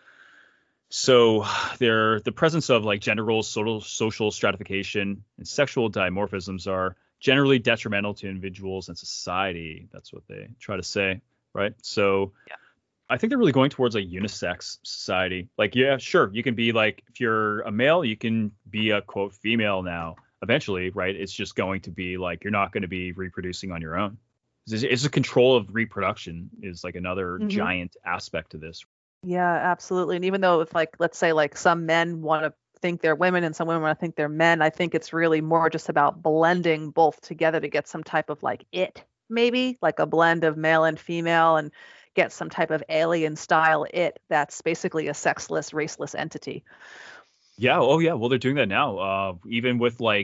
so they're the presence of like gender roles, social social stratification, and sexual dimorphisms are generally detrimental to individuals and society. That's what they try to say, right? So Yeah. I think they're really going towards a unisex society. Like, yeah, sure, you can be like, if you're a male, you can be a quote female now. Eventually, right? It's just going to be like you're not going to be reproducing on your own. It's, it's a control of reproduction is like another Mhm. giant aspect to this. Yeah, absolutely. And even though if like let's say like some men want to think they're women and some women want to think they're men, I think it's really more just about blending both together to get some type of like it, maybe like a blend of male and female, and get some type of alien style it that's basically a sexless, raceless entity. Yeah. Oh, yeah. Well, they're doing that now. Uh, even with like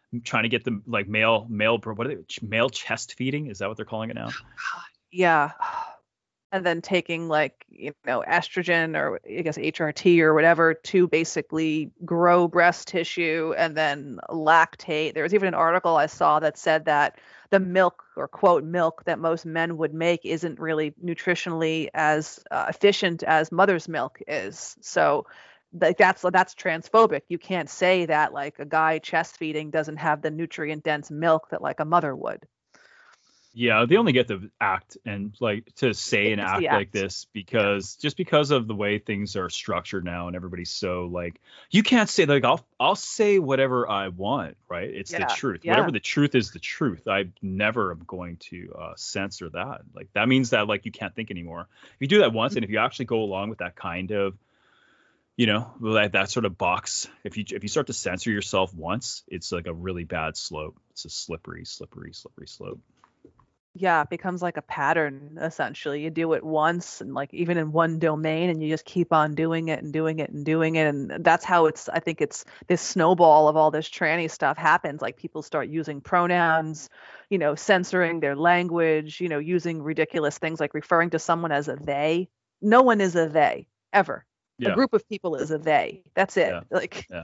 trying to get the like male male what are they, male chest feeding? Is that what they're calling it now? Yeah. And then taking like, you know, estrogen or I guess H R T or whatever to basically grow breast tissue and then lactate. There was even an article I saw that said that the milk or quote milk that most men would make isn't really nutritionally as uh, efficient as mother's milk is. So like that's that's transphobic. You can't say that like a guy chest feeding doesn't have the nutrient dense milk that like a mother would. Yeah, they only get to act and like to say and It's act the like act. this because just because of the way things are structured now and everybody's so like you can't say like I'll I'll say whatever I want, right? It's the Yeah, truth. yeah. Whatever the truth is the truth. I never am going to uh, censor that. Like that means that like you can't think anymore. If you do that once and if you actually go along with that kind of you know that, that sort of box, if you if you start to censor yourself once, it's like a really bad slope. It's a slippery, slippery, slippery slope. Yeah, it becomes like a pattern essentially. You do it once and like even in one domain and you just keep on doing it and doing it and doing it. And that's how it's I think it's this snowball of all this tranny stuff happens. Like people start using pronouns, you know, censoring their language, you know, using ridiculous things like referring to someone as a they. No one is a they ever. Yeah. A group of people is a they. That's it. Yeah. Like Yeah.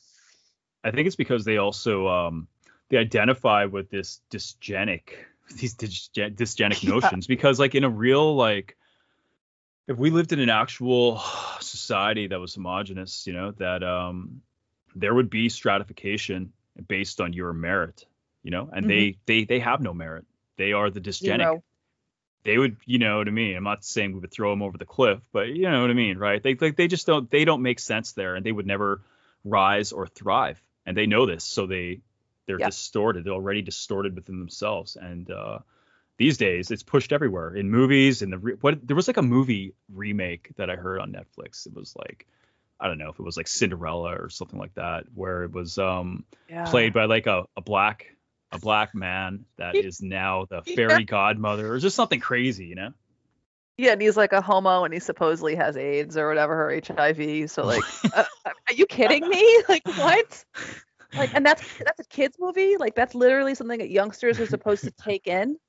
I think it's because they also um they identify with this dysgenic these dysgen- dysgenic Yeah. notions because like in a real like if we lived in an actual society that was homogenous, you know, that um there would be stratification based on your merit, you know, and Mhm. they they they have no merit. They are the dysgenic. Zero. They would, you know what I mean? I'm not saying we would throw them over the cliff, but you know what I mean, right? They like they just don't they don't make sense there and they would never rise or thrive. And they know this, so they they're Yeah. distorted. They're already distorted within themselves. And uh, these days, it's pushed everywhere in movies. And the re- what there was like a movie remake that I heard on Netflix. It was like I don't know if it was like Cinderella or something like that, where it was um, Yeah. played by like a, a black a black man that is now the Yeah. fairy godmother or just something crazy, you know? Yeah, and he's like a homo and he supposedly has AIDS or whatever, or H I V. So like, uh, are you kidding me? Like what? Like, and that's that's a kids movie. Like that's literally something that youngsters are supposed to take in.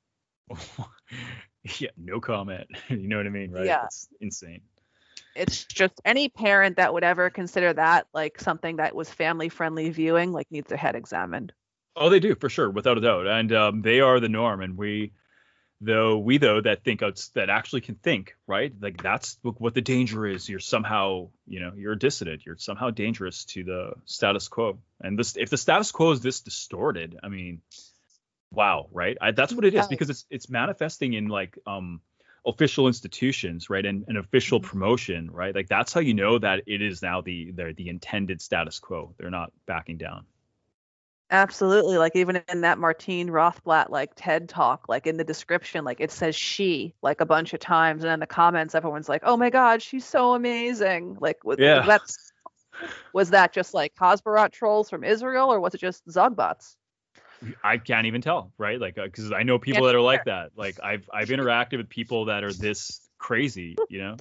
Yeah, no comment. You know what I mean, right? Yeah. It's insane. It's just any parent that would ever consider that like something that was family friendly viewing, like needs their head examined. Oh, they do for sure, without a doubt, and um, they are the norm. And we, though, we though that think outs that actually can think, right? Like that's what what the danger is. You're somehow, you know, you're a dissident. You're somehow dangerous to the status quo. And this, if the status quo is this distorted, I mean, wow, right? I, that's what it is Yeah. because it's it's manifesting in like um official institutions, right? And an official Mhm. promotion, right? Like that's how you know that it is now the the the intended status quo. They're not backing down. Absolutely. Like even in that Martine Rothblatt like TED talk, like in the description, like it says she like a bunch of times, and in the comments, everyone's like, "Oh my God, she's so amazing!" Like, was, Yeah. that's was that just like Hasbarat trolls from Israel, or was it just Zogbots? I can't even tell, right? Like, because I know people Can't that are either. like that. Like, I've I've interacted with people that are this crazy, you know?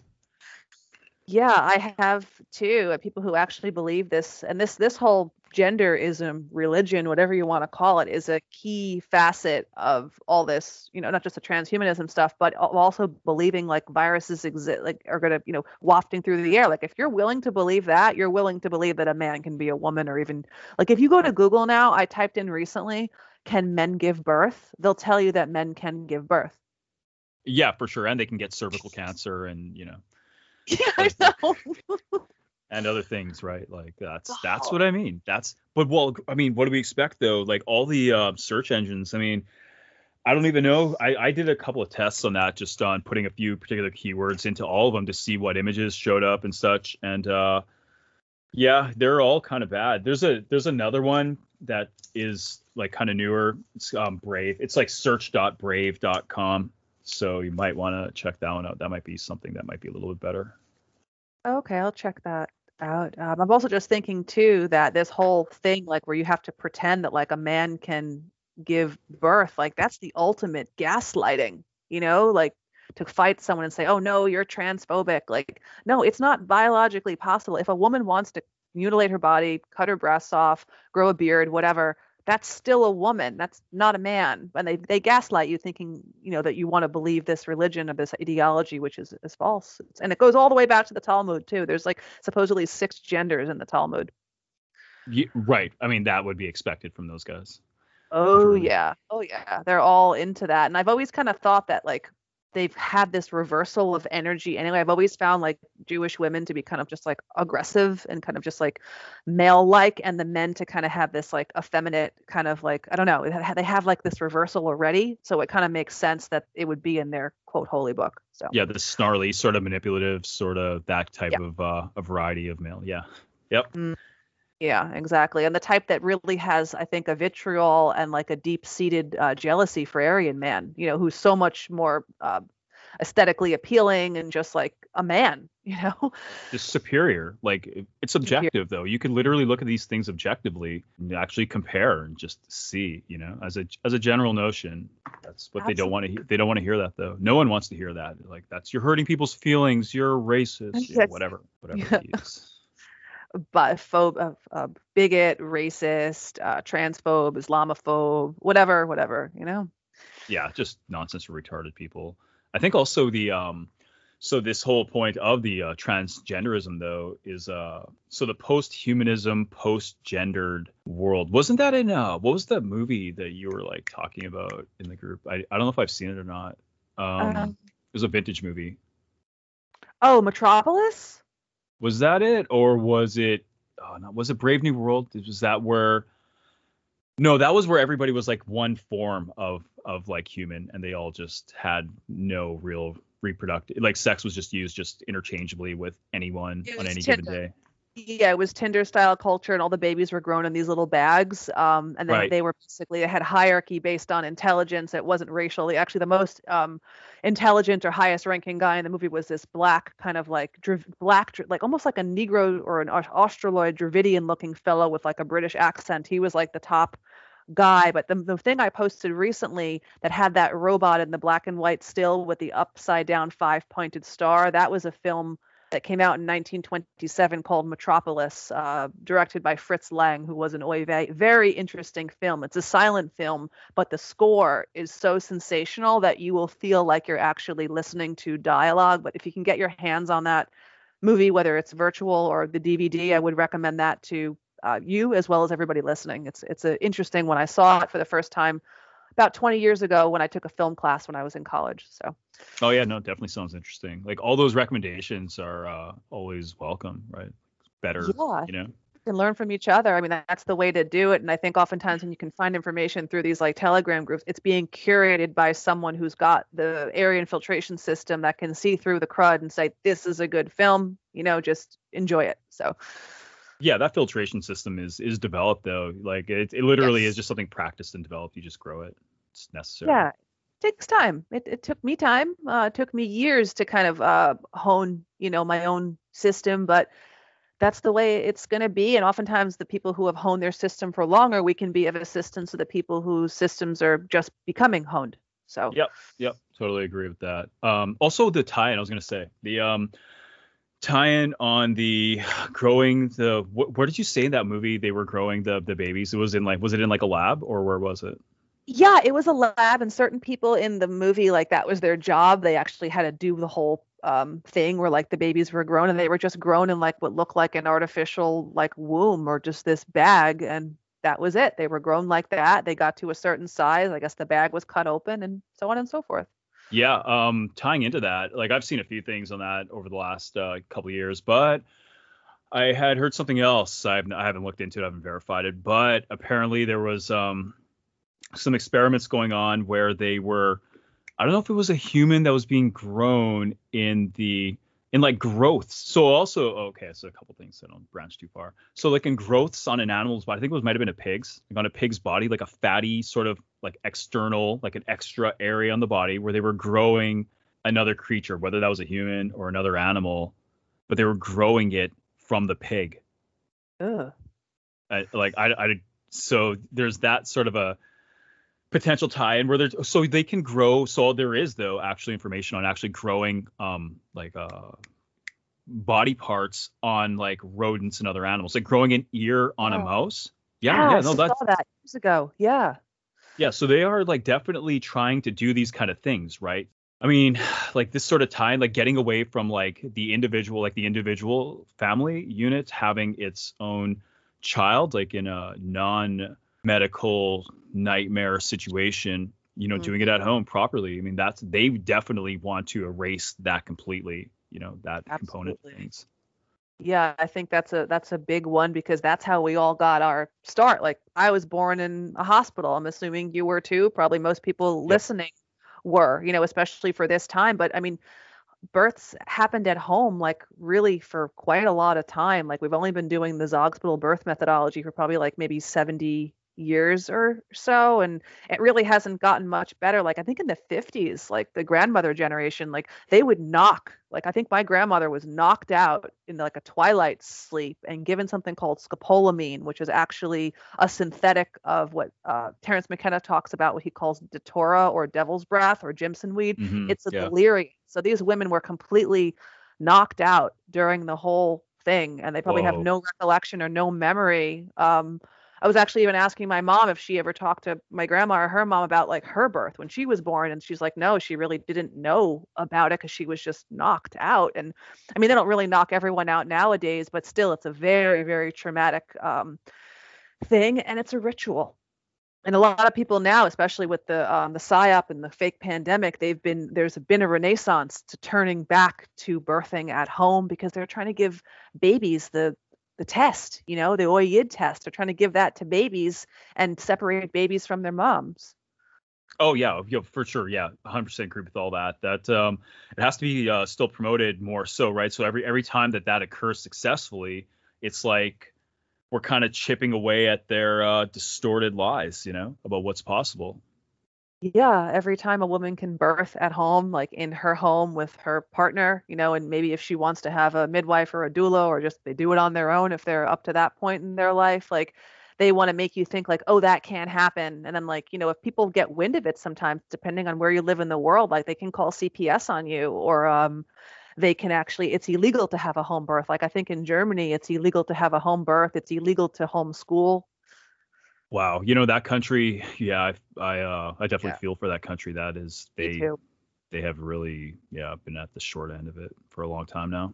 Yeah, I have too. uh, People who actually believe this, and this this whole genderism, religion, whatever you want to call it, is a key facet of all this. You know, not just the transhumanism stuff, but al- also believing like viruses exist, like are gonna, you know, wafting through the air. Like if you're willing to believe that, you're willing to believe that a man can be a woman, or even like if you go to Google now, I typed in recently, "Can men give birth?" They'll tell you that men can give birth. Yeah, for sure. And they can get cervical cancer and you know Yeah, I know. and other things, right? Like that's that's Oh. what I mean. That's but well, I mean, what do we expect though? Like all the uh, search engines. I mean, I don't even know. I, I did a couple of tests on that, just on putting a few particular keywords into all of them to see what images showed up and such. And uh, yeah, they're all kind of bad. There's a there's another one that is like kind of newer. It's um, Brave. It's like search dot brave dot com. So you might want to check that one out. That might be something that might be a little bit better. Okay, I'll check that out. Um, I'm also just thinking too that this whole thing, like where you have to pretend that like a man can give birth, like that's the ultimate gaslighting, you know, like to fight someone and say, "Oh no, you're transphobic." Like, no, it's not biologically possible. If a woman wants to mutilate her body, cut her breasts off, grow a beard, whatever, that's still a woman. That's not a man. And they, they gaslight you thinking, you know, that you want to believe this religion or this ideology, which is, is false. And it goes all the way back to the Talmud too. There's like supposedly six genders in the Talmud. Yeah, right. I mean, that would be expected from those guys. Oh Sure. yeah. Oh yeah. They're all into that. And I've always kind of thought that like they've had this reversal of energy anyway. I've always found like Jewish women to be kind of just like aggressive and kind of just like male-like, and the men to kind of have this like effeminate kind of like, I don't know, they have like this reversal already. So it kind of makes sense that it would be in their quote holy book. So Yeah, the snarly, sort of manipulative, sort of that type Yeah. of uh, a variety of male. Yeah. Yep. Mm, yeah, exactly. And the type that really has, I think, a vitriol and like a deep-seated uh, jealousy for Aryan man, you know, who's so much more uh, aesthetically appealing and just like a man, you know? Just superior. Like it- it's subjective though. You can literally look at these things objectively and actually compare and just see, you know, as a as a general notion. That's what they don't want to hear. They don't want to hear that though. No one wants to hear that. Like that's you're hurting people's feelings. You're racist. You know, Yes. whatever. Whatever Yeah. it is. But phobe, uh, uh, bigot, racist, uh, transphobe, Islamophobe, whatever, whatever, you know? Yeah, just nonsense for retarded people. I think also the um so this whole point of the uh, transgenderism though is uh so the post-humanism, post-gendered world. Wasn't that in uh what was that movie that you were like talking about in the group? I, I don't know if I've seen it or not. Um, Um, it was a vintage movie. oh, Metropolis? Was that it, or was it? Oh no, was it Brave New World? Was that where? No, that was where everybody was like one form of of like human, and they all just had no real reproductive. Like sex was just used just interchangeably with anyone It on was any given Tinder. day. Yeah, it was Tinder style culture, and all the babies were grown in these little bags. Um, and then Right. they were basically, they had hierarchy based on intelligence. It wasn't racially. Actually, the most um, intelligent or highest ranking guy in the movie was this black kind of like Drav- black, Dra- like almost like a Negro or an Aus- Australoid Dravidian looking fellow with like a British accent. He was like the top guy. But the, the thing I posted recently that had that robot in the black and white still with the upside down five pointed star, that was a film that came out in nineteen twenty-seven called Metropolis, uh, directed by Fritz Lang, who was an oy vey. Very interesting film. It's a silent film, but the score is so sensational that you will feel like you're actually listening to dialogue. But if you can get your hands on that movie, whether it's virtual or the D V D, I would recommend that to uh, you as well as everybody listening. It's it's an interesting one. I saw it for the first time about twenty years ago when I took a film class when I was in college. So. Oh yeah, no, definitely sounds interesting. Like all those recommendations are uh, always welcome, right? Better, Yeah, you know. you can learn from each other. I mean, that's the way to do it. And I think oftentimes when you can find information through these like Telegram groups, it's being curated by someone who's got the area infiltration system that can see through the crud and say, this is a good film, you know, just enjoy it. So. Yeah, that filtration system is is developed though. Like it, it literally Yes. is just something practiced and developed. You just grow it. It's necessary. Yeah, it takes time. It, it took me time. Uh, it took me years to kind of uh, hone, you know, my own system, but that's the way it's going to be. And oftentimes the people who have honed their system for longer, we can be of assistance to the people whose systems are just becoming honed. So Yep. Yep. Totally agree with that. Um, also the tie-in, I was gonna say the um tie-in on the growing the wh- where did you say in that movie they were growing the the babies? It was in like was it in like a lab or where was it? yeah, it was a lab, and certain people in the movie, like that was their job. They actually had to do the whole um, thing where like the babies were grown, and they were just grown in like what looked like an artificial like womb or just this bag, and that was it. They were grown like that. They got to a certain size. I guess the bag was cut open, and so on and so forth. Yeah, um, tying into that, like I've seen a few things on that over the last uh, couple of years, but I had heard something else. I've I haven't looked into it, I haven't verified it, but apparently there was um some experiments going on where they were, I don't know if it was a human that was being grown in the in like growths. So also, okay, so a couple things that don't branch too far. So like in growths on an animal's body, I think it was might have been a pig's, like on a pig's body, like a fatty sort of like external, like an extra area on the body where they were growing another creature, whether that was a human or another animal, but they were growing it from the pig. Ugh. I, like I, I, so there's that sort of a potential tie-in where there's so they can grow. So there is though actually information on actually growing um like uh body parts on like rodents and other animals, like growing an ear on a Oh. mouse. Yeah, yeah, Yes, no, I that's saw that. years ago. Yeah. Yeah, so they are like definitely trying to do these kind of things, right? I mean, like this sort of time, like getting away from like the individual, like the individual family unit having its own child, like in a non-medical nightmare situation, you know, Mhm. doing it at home properly. I mean, that's they definitely want to erase that completely, you know, that component of Absolutely. things. Yeah, I think that's a that's a big one because that's how we all got our start. Like I was born in a hospital. I'm assuming you were too. Probably most people Yep. listening were, you know, especially for this time. But I mean, births happened at home like really for quite a lot of time. Like we've only been doing the Zogsbittel birth methodology for probably like maybe seventy years or so, and it really hasn't gotten much better. Like I think in the fifties, like the grandmother generation, like they would knock, like I think my grandmother was knocked out in like a twilight sleep and given something called scopolamine, which is actually a synthetic of what uh, Terence McKenna talks about, what he calls datura or devil's breath or Jimson weed. Hmm. It's a Yeah. delirium. So these women were completely knocked out during the whole thing, and they probably have Whoa. no recollection or no memory. Um, I was actually even asking my mom if she ever talked to my grandma or her mom about like her birth when she was born, and she's like, no, she really didn't know about it because she was just knocked out. And I mean, they don't really knock everyone out nowadays, but still, it's a very, very traumatic um, thing, and it's a ritual. And a lot of people now, especially with the um, the psyop and the fake pandemic, they've been there's been a renaissance to turning back to birthing at home because they're trying to give babies the the test, you know, the Oyid test. They're trying to give that to babies and separate babies from their moms. Oh yeah, yeah, for sure. Yeah, one hundred percent agree with all that. That um, it has to be uh, still promoted more so, right? So every every time that that occurs successfully, it's like we're kind of chipping away at their uh, distorted lies, you know, about what's possible. Yeah, every time a woman can birth at home, like in her home with her partner, you know, and maybe if she wants to have a midwife or a doula or just they do it on their own if they're up to that point in their life, like they want to make you think like, oh, that can't happen. And then like, you know, if people get wind of it sometimes, depending on where you live in the world, like they can call C P S on you or um they can actually it's illegal to have a home birth. Like I think in Germany it's illegal to have a home birth. It's illegal to homeschool. Wow, you know that country. Yeah, I I, uh, I definitely Yeah, feel for that country. That is me they too. they have really yeah been at the short end of it for a long time now.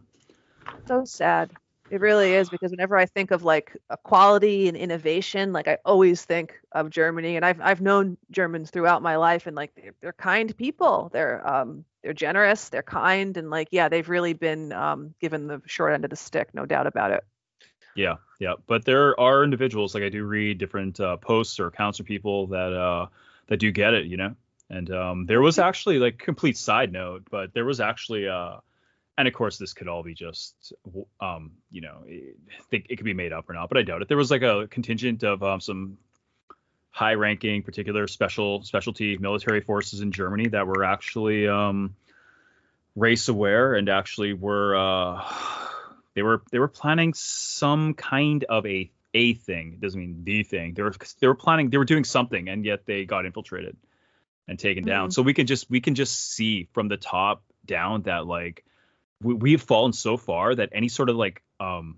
So sad. It really is because whenever I think of like equality and innovation, like I always think of Germany, and I've I've known Germans throughout my life, and like they're, they're kind people. They're um they're generous, they're kind, and like yeah, they've really been um given the short end of the stick, no doubt about it. Yeah, yeah, but there are individuals like I do read different uh, posts or accounts of people that uh, that do get it, you know. And um, there was actually like complete side note, but there was actually uh, and of course this could all be just um, you know it, it could be made up or not, but I doubt it. There was like a contingent of um, some high-ranking, particular special specialty military forces in Germany that were actually um, race aware and actually were uh, they were they were planning some kind of a a thing. It doesn't mean the thing. They were they were planning they were doing something, and yet they got infiltrated and taken down. Mm. So we can just we can just see from the top down that like we, we've fallen so far that any sort of like um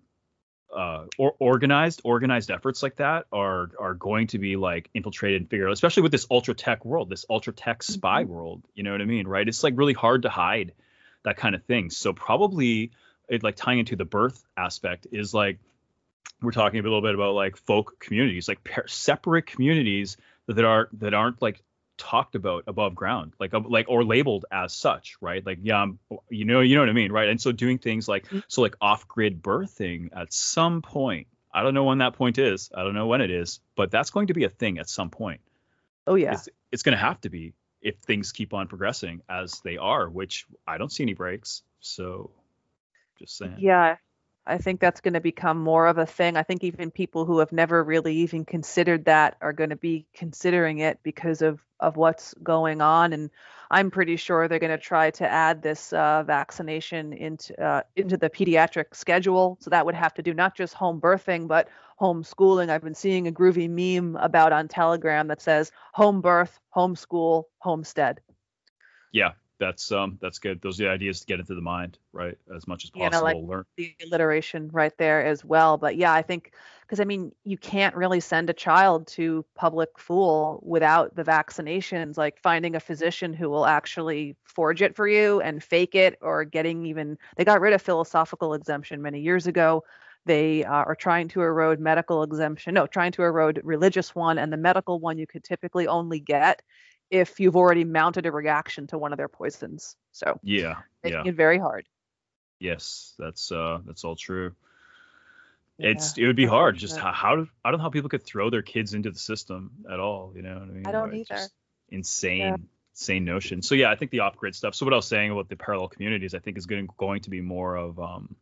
uh or organized organized efforts like that are are going to be like infiltrated and figured out, especially with this ultra tech world, this ultra tech spy Mhm. world. You know what I mean, right? It's like really hard to hide that kind of thing. So probably it like tying into the birth aspect is like we're talking a little bit about like folk communities, like par- separate communities that are that aren't like talked about above ground, like uh, like or labeled as such, right? Like yeah, I'm, you know, you know what I mean, right? And so doing things like Mm. so like off-grid birthing at some point. I don't know when that point is. I don't know when it is, but that's going to be a thing at some point. Oh yeah. It's it's going to have to be if things keep on progressing as they are, which I don't see any breaks. So just saying. Yeah, I think that's going to become more of a thing. I think even people who have never really even considered that are going to be considering it because of of what's going on. And I'm pretty sure they're going to try to add this uh, vaccination into uh, into the pediatric schedule. So that would have to do not just home birthing, but homeschooling. I've been seeing a groovy meme about on Telegram that says home birth, homeschool, homestead. Yeah, That's um that's good. Those are the ideas to get into the mind, right? As much as You know, like possible. Learn. the alliteration right there as well. But yeah, I think because I mean, you can't really send a child to public fool without the vaccinations, like finding a physician who will actually forge it for you and fake it, or getting even, they got rid of philosophical exemption many years ago. They uh, are trying to erode medical exemption, no, trying to erode religious one, and the medical one you could typically only get if you've already mounted a reaction to one of their poisons. So Yeah, making yeah. it very hard. Yes, that's uh that's all true. Yeah, It's it would be hard. Just unfortunate. how, how do I don't know how people could throw their kids into the system at all. You know what I I mean? don't Like either. just Yeah. insane, insane notion. So yeah, I think the off grid stuff. So what I was saying about the parallel communities, I think is going going to be more of um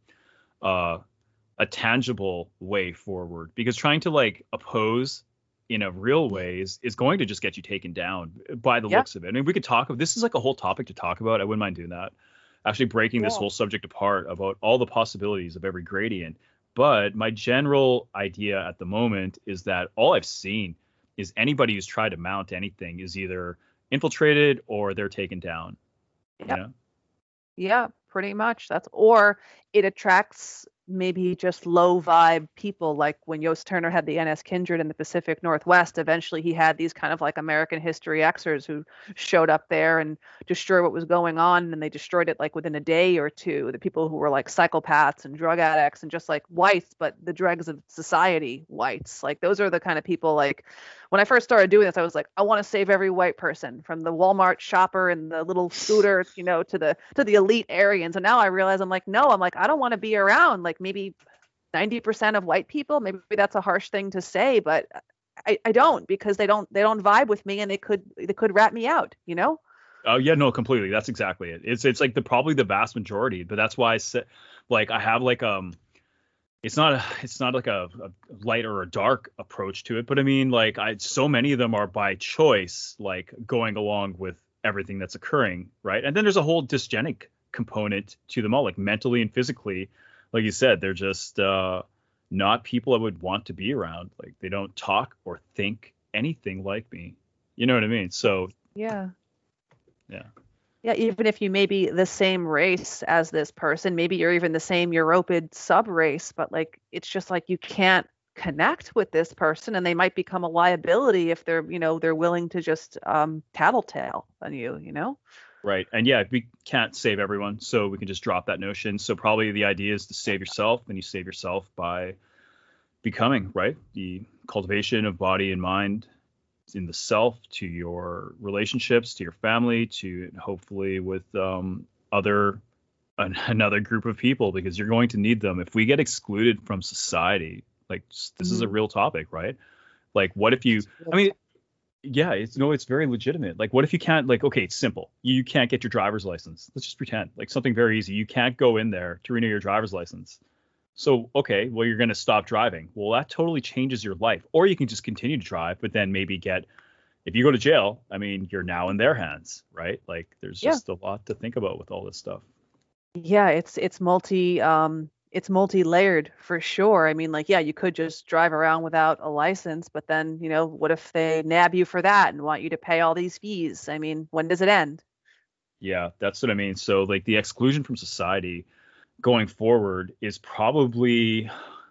uh a tangible way forward, because trying to like oppose in a real way is, is going to just get you taken down by the Yeah. looks of it. I mean, we could talk. This is like a whole topic to talk about. I wouldn't mind doing that. Actually, breaking this Yeah. whole subject apart about all the possibilities of every gradient. But my general idea at the moment is that all I've seen is anybody who's tried to mount anything is either infiltrated or they're taken down. You Yep. know? Yeah, pretty much. That's, or it attracts maybe just low vibe people, like when Yost Turner had the N S Kindred in the Pacific Northwest. Eventually he had these kind of like American history Xers who showed up there and destroyed what was going on, and they destroyed it like within a day or two. The people who were like psychopaths and drug addicts and just like whites, but the dregs of society whites. Like those are the kind of people, like when I first started doing this, I was like, I want to save every white person, from the Walmart shopper and the little scooter, you know, to the to the elite Aryans. And now I realize I'm like, no, I'm like, I don't want to be around like maybe ninety percent of white people. Maybe that's a harsh thing to say, but I, I don't, because they don't they don't vibe with me, and they could they could rat me out, you know? Oh yeah, no, completely. That's exactly it. It's it's like the probably the vast majority, but that's why I said, like, I have like um it's not a, it's not like a, a light or a dark approach to it, but I mean, like, I so many of them are by choice, like going along with everything that's occurring, right? And then there's a whole dysgenic component to them all, like mentally and physically. Like you said, they're just uh, not people I would want to be around. Like they don't talk or think anything like me. You know what I mean? So Yeah. yeah. Yeah, even if you may be the same race as this person, maybe you're even the same Europid sub race, but like it's just like you can't connect with this person, and they might become a liability if they're, you know, they're willing to just um, tattletale on you, you know? Right. And yeah, we can't save everyone, so we can just drop that notion. So probably the idea is to save yourself, and you save yourself by becoming, right, the cultivation of body and mind in the self, to your relationships, to your family, to hopefully with um, other an, another group of people, because you're going to need them. If we get excluded from society, like this is a Mhm. real topic, right? Like what if you, I mean, yeah, it's no, it's very legitimate. Like, what if you can't, like, okay, it's simple. You can't get your driver's license. Let's just pretend, like something very easy. You can't go in there to renew your driver's license. So, okay, well, you're going to stop driving. Well, that totally changes your life. Or you can just continue to drive, but then maybe get, if you go to jail, I mean, you're now in their hands, right? Like, there's Yeah. just a lot to think about with all this stuff. Yeah, it's it's multi um it's multi-layered for sure. I mean, like, yeah, you could just drive around without a license, but then, you know, what if they nab you for that and want you to pay all these fees? I mean, when does it end? Yeah, that's what I mean. So, like, the exclusion from society going forward is probably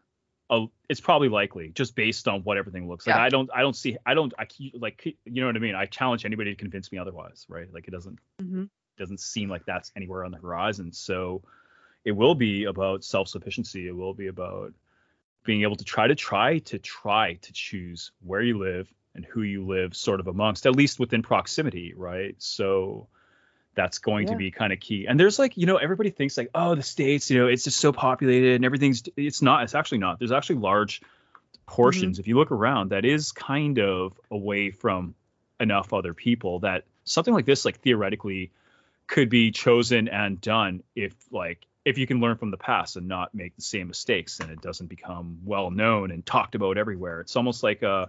a, it's probably likely, just based on what everything looks like. Yeah. I don't I don't see I don't I keep- like you know what I mean? I challenge anybody to convince me otherwise, right? Like it doesn't hmm doesn't seem like that's anywhere on the horizon. So it will be about self-sufficiency. It will be about being able to try to try to try to choose where you live and who you live sort of amongst, at least within proximity, right? So that's going to Yeah. be kind of key. And there's like, you know, everybody thinks like, oh, the States, you know, it's just so populated and everything's, it's not, it's actually not. There's actually large portions, if you look around, that is kind of away from enough other people that something like this, like theoretically could be chosen and done if like, if you can learn from the past and not make the same mistakes, and it doesn't become well known and talked about everywhere. It's almost like a,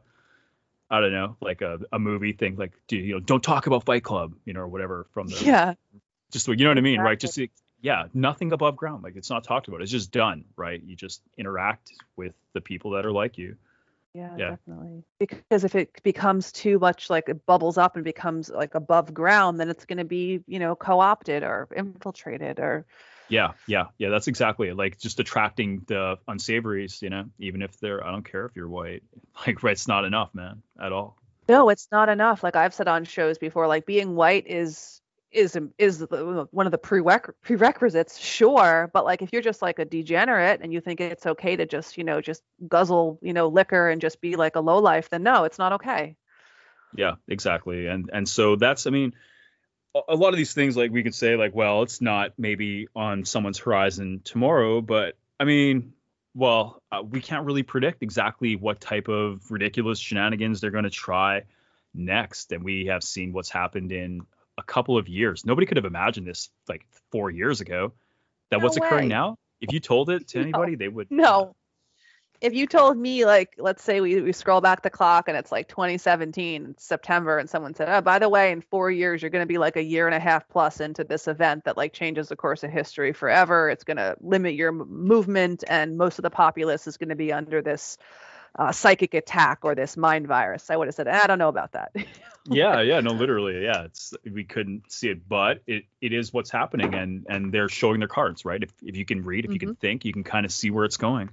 I don't know, like a, a movie thing, like, do you know, don't talk about Fight Club, you know, or whatever from the, Yeah. just, you know what I mean? Right. Exactly. Just, yeah, nothing above ground. Like it's not talked about. It's just done. Right. You just interact with the people that are like you. Yeah, Yeah. definitely. Because if it becomes too much, like it bubbles up and becomes like above ground, then it's going to be, you know, co-opted or infiltrated or Yeah, yeah, yeah. That's exactly it. Like just attracting the unsavories, you know, even if they're, I don't care if you're white. Like, right, it's not enough, man, at all. no, it's not enough. Like I've said on shows before, like being white is is is the- one of the prereq- prerequisites, sure, but like if you're just like a degenerate and you think it's okay to just, you know, just guzzle, you know, liquor and just be like a lowlife, then no, it's not okay. Yeah, exactly. And and so that's, I mean, a, a lot of these things, like we could say, like, well, it's not maybe on someone's horizon tomorrow, but I mean, well, uh, we can't really predict exactly what type of ridiculous shenanigans they're going to try next. And we have seen what's happened in a couple of years. Nobody could have imagined this like four years ago. That No what's occurring way. now, if you told it to No. anybody, they would. Uh, No. If you told me, like, let's say we, we scroll back the clock and it's like twenty seventeen, it's September, and someone said, oh, by the way, in four years, you're going to be like a year and a half plus into this event that like changes the course of history forever. It's going to limit your m- movement, and most of the populace is going to be under this uh, psychic attack or this mind virus. I would have said, I don't know about that. yeah, yeah, no, literally, yeah. It's we couldn't see it, but it, it is what's happening, and and they're showing their cards, right? If if you can read, if you hmm can think, you can kind of see where it's going.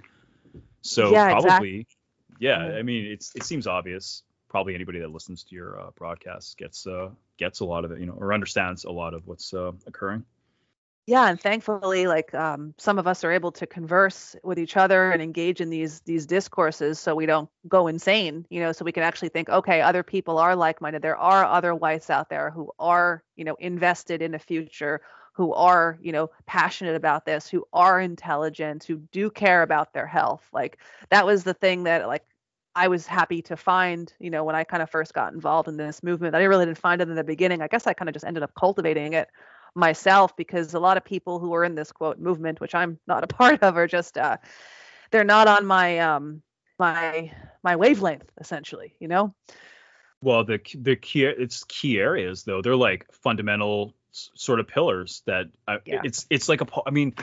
So Yeah, exactly. probably, yeah. Yeah. I mean, it's it seems obvious. Probably anybody that listens to your uh, broadcast gets uh gets a lot of it, you know, or understands a lot of what's uh, occurring. Yeah, and thankfully, like um, some of us are able to converse with each other and engage in these these discourses, so we don't go insane, you know. So we can actually think, okay, other people are like-minded. There are other whites out there who are, you know, invested in the future, who are, you know, passionate about this, who are intelligent, who do care about their health. Like that was the thing that like I was happy to find, you know, when I kind of first got involved in this movement. I really didn't find it in the beginning. I guess I kind of just ended up cultivating it myself because a lot of people who are in this quote movement, which I'm not a part of, are just uh they're not on my um my my wavelength essentially, you know? Well, the the key it's key areas though. They're like fundamental s- sort of pillars that uh, Yeah. it's it's like a po- I mean,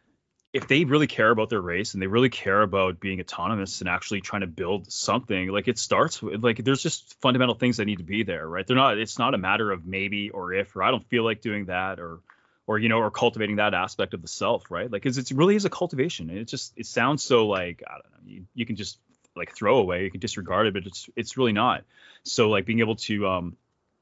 if they really care about their race and they really care about being autonomous and actually trying to build something, like it starts with like there's just fundamental things that need to be there, right? They're not it's not a matter of maybe or if or I don't feel like doing that or or you know or cultivating that aspect of the self, right? Like 'cause it's it really is a cultivation. And it just it sounds so like I don't know, you, you can just like throw away, you can disregard it, but it's it's really not. So like being able to um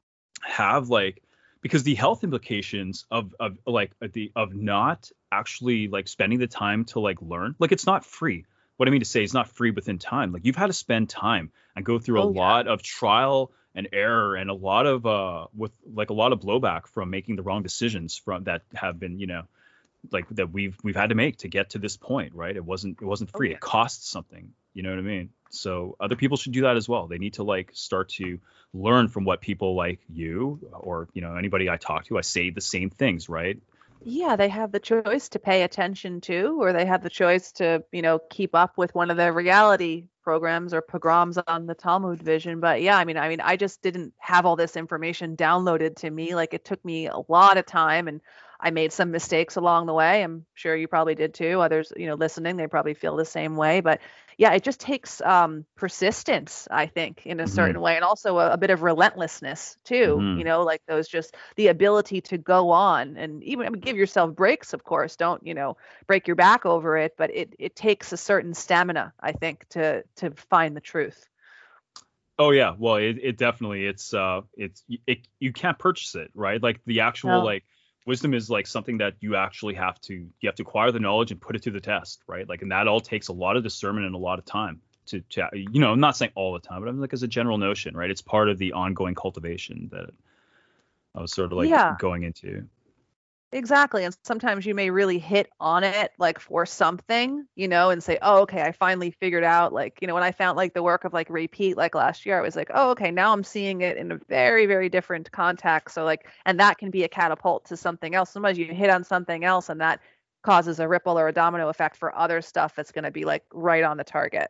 have like because the health implications of of like uh, the of not actually like spending the time to like learn, like it's not free. What I mean to say is not free within time. Like you've had to spend time and go through a Oh yeah. lot of trial and error and a lot of uh with like a lot of blowback from making the wrong decisions from that have been, you know, like that we've we've had to make to get to this point, right? It wasn't it wasn't Oh free. yeah. It costs something. You know what I mean? So other people should do that as well. They need to like start to learn from what people like you or you know anybody I talk to. I say the same things, right? Yeah, they have the choice to pay attention to, or they have the choice to, you know, keep up with one of the reality programs or pogroms on the Talmud Vision. But yeah, I mean, I mean, I just didn't have all this information downloaded to me. Like it took me a lot of time, and I made some mistakes along the way. I'm sure you probably did too. Others, you know, listening, they probably feel the same way. But yeah, it just takes um, persistence, I think, in a Hmm. certain way, and also a, a bit of relentlessness too. You Hmm. know, like those just the ability to go on and even I mean, give yourself breaks, of course. Don't, you know, break your back over it, but it it takes a certain stamina, I think, to to find the truth. Oh yeah, well it, it definitely it's uh it's it you can't purchase it, right? Like the actual No. like wisdom is like something that you actually have to you have to acquire the knowledge and put it to the test, right? Like and that all takes a lot of discernment and a lot of time to, to you know, I'm not saying all the time, but I'm like as a general notion, right? It's part of the ongoing cultivation that I was sort of like Yeah. going into. Exactly. And sometimes you may really hit on it like for something, you know, and say, oh, okay, I finally figured out like, you know, when I found like the work of like Repeat like last year, I was like, oh, okay, now I'm seeing it in a very, very different context. So like, and that can be a catapult to something else. Sometimes you hit on something else and that causes a ripple or a domino effect for other stuff that's going to be like right on the target.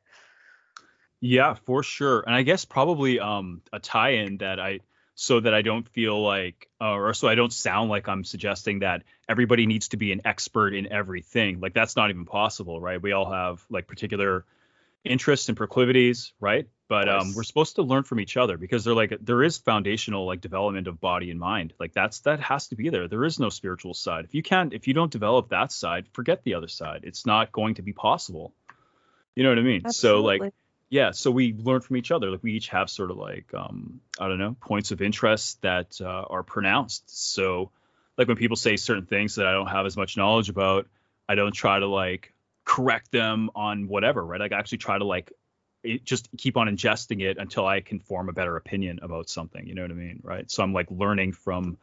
Yeah, for sure. And I guess probably um a tie-in that I so that I don't feel like uh, or so I don't sound like I'm suggesting that everybody needs to be an expert in everything. Like that's not even possible, right? We all have like particular interests and proclivities, right? But um, we're course. supposed to learn from each other because they're like there is foundational like development of body and mind. Like that's that has to be there. There is no spiritual side. If you can't, if you don't develop that side, forget the other side. It's not going to be possible. You know what I mean? So like, Absolutely. yeah. So we learn from each other. Like we each have sort of like um, I don't know points of interest that uh, are pronounced. So like when people say certain things that I don't have as much knowledge about, I don't try to like correct them on whatever, right? Like I actually try to like it, just keep on ingesting it until I can form a better opinion about something. You know what I mean? Right. So I'm like learning from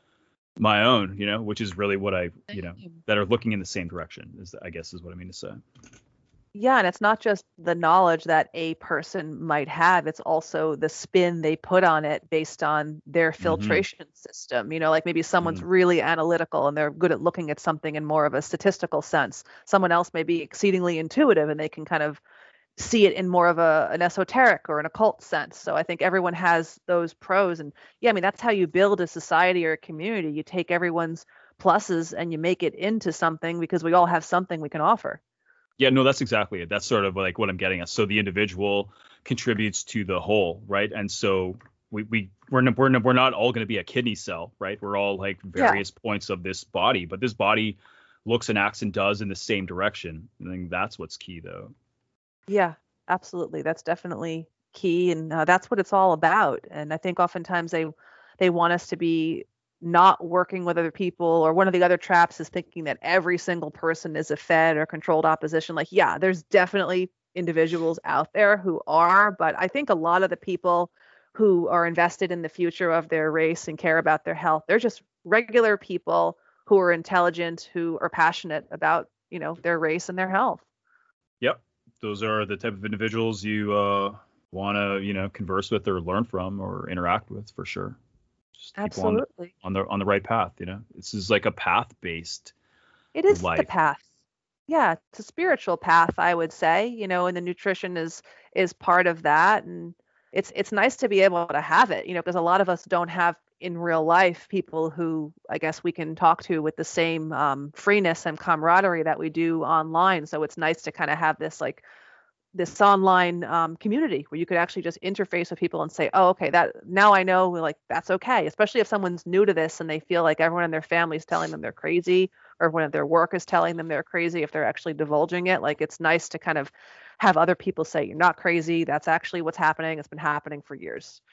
my own, you know, which is really what I, you know, that are looking in the same direction is, I guess, is what I mean to say. Yeah, and it's not just the knowledge that a person might have, it's also the spin they put on it based on their Mm-hmm. filtration system. You know, like maybe someone's Mm-hmm. really analytical and they're good at looking at something in more of a statistical sense. Someone else may be exceedingly intuitive and they can kind of see it in more of a an esoteric or an occult sense. So I think everyone has those pros. And yeah, I mean, that's how you build a society or a community. You take everyone's pluses and you make it into something because we all have something we can offer. Yeah, no, that's exactly it. That's sort of like what I'm getting at. So the individual contributes to the whole, right? And so we we we're n- we're n- we're not all going to be a kidney cell, right? We're all like Yeah. various points of this body, but this body looks and acts and does in the same direction. I think that's what's key, though. Yeah, absolutely. That's definitely key, and uh, that's what it's all about. And I think oftentimes they they want us to be not working with other people, or one of the other traps is thinking that every single person is a fed or controlled opposition. Like, yeah, there's definitely individuals out there who are, but I think a lot of the people who are invested in the future of their race and care about their health, they're just regular people who are intelligent, who are passionate about, you know, their race and their health. Yep, those are the type of individuals you uh, want to, you know, converse with or learn from or interact with for sure. Just people on the Absolutely. on the on the right path. You know, this is like a path based It is the life. path. Yeah, it's a spiritual path, I would say, you know, and the nutrition is is part of that. And it's it's nice to be able to have it, you know, because a lot of us don't have in real life people who I guess we can talk to with the same um, freeness and camaraderie that we do online. So it's nice to kind of have this like this online um, community where you could actually just interface with people and say, oh, okay, that now I know like that's okay. Especially if someone's new to this and they feel like everyone in their family is telling them they're crazy, or when their work is telling them they're crazy, if they're actually divulging it. Like it's nice to kind of have other people say, you're not crazy. That's actually what's happening. It's been happening for years.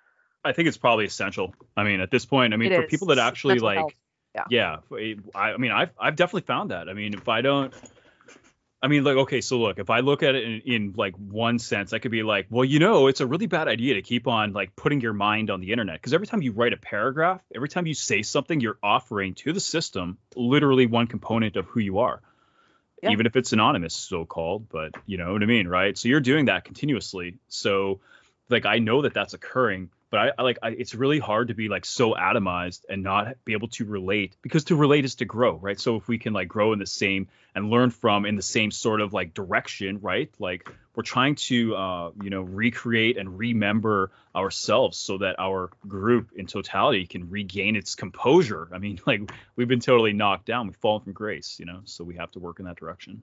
I think it's probably essential. I mean, at this point, I mean, It for is. people that It's, it's actually mental health. like, Yeah. yeah, I, I mean, I've I've definitely found that. I mean, if I don't, I mean, like, okay, so look, if I look at it in, in like one sense, I could be like, well, you know, it's a really bad idea to keep on like putting your mind on the internet because every time you write a paragraph, every time you say something, you're offering to the system literally one component of who you are, Yeah. even if it's anonymous, so called, but you know what I mean, right? So you're doing that continuously. So like I know that that's occurring, but I, I like I, it's really hard to be like so atomized and not be able to relate because to relate is to grow, right? So if we can like grow in the same and learn from in the same sort of like direction, right? Like we're trying to uh, you know recreate and remember ourselves so that our group in totality can regain its composure. I mean, like we've been totally knocked down, we've fallen from grace, you know, so we have to work in that direction.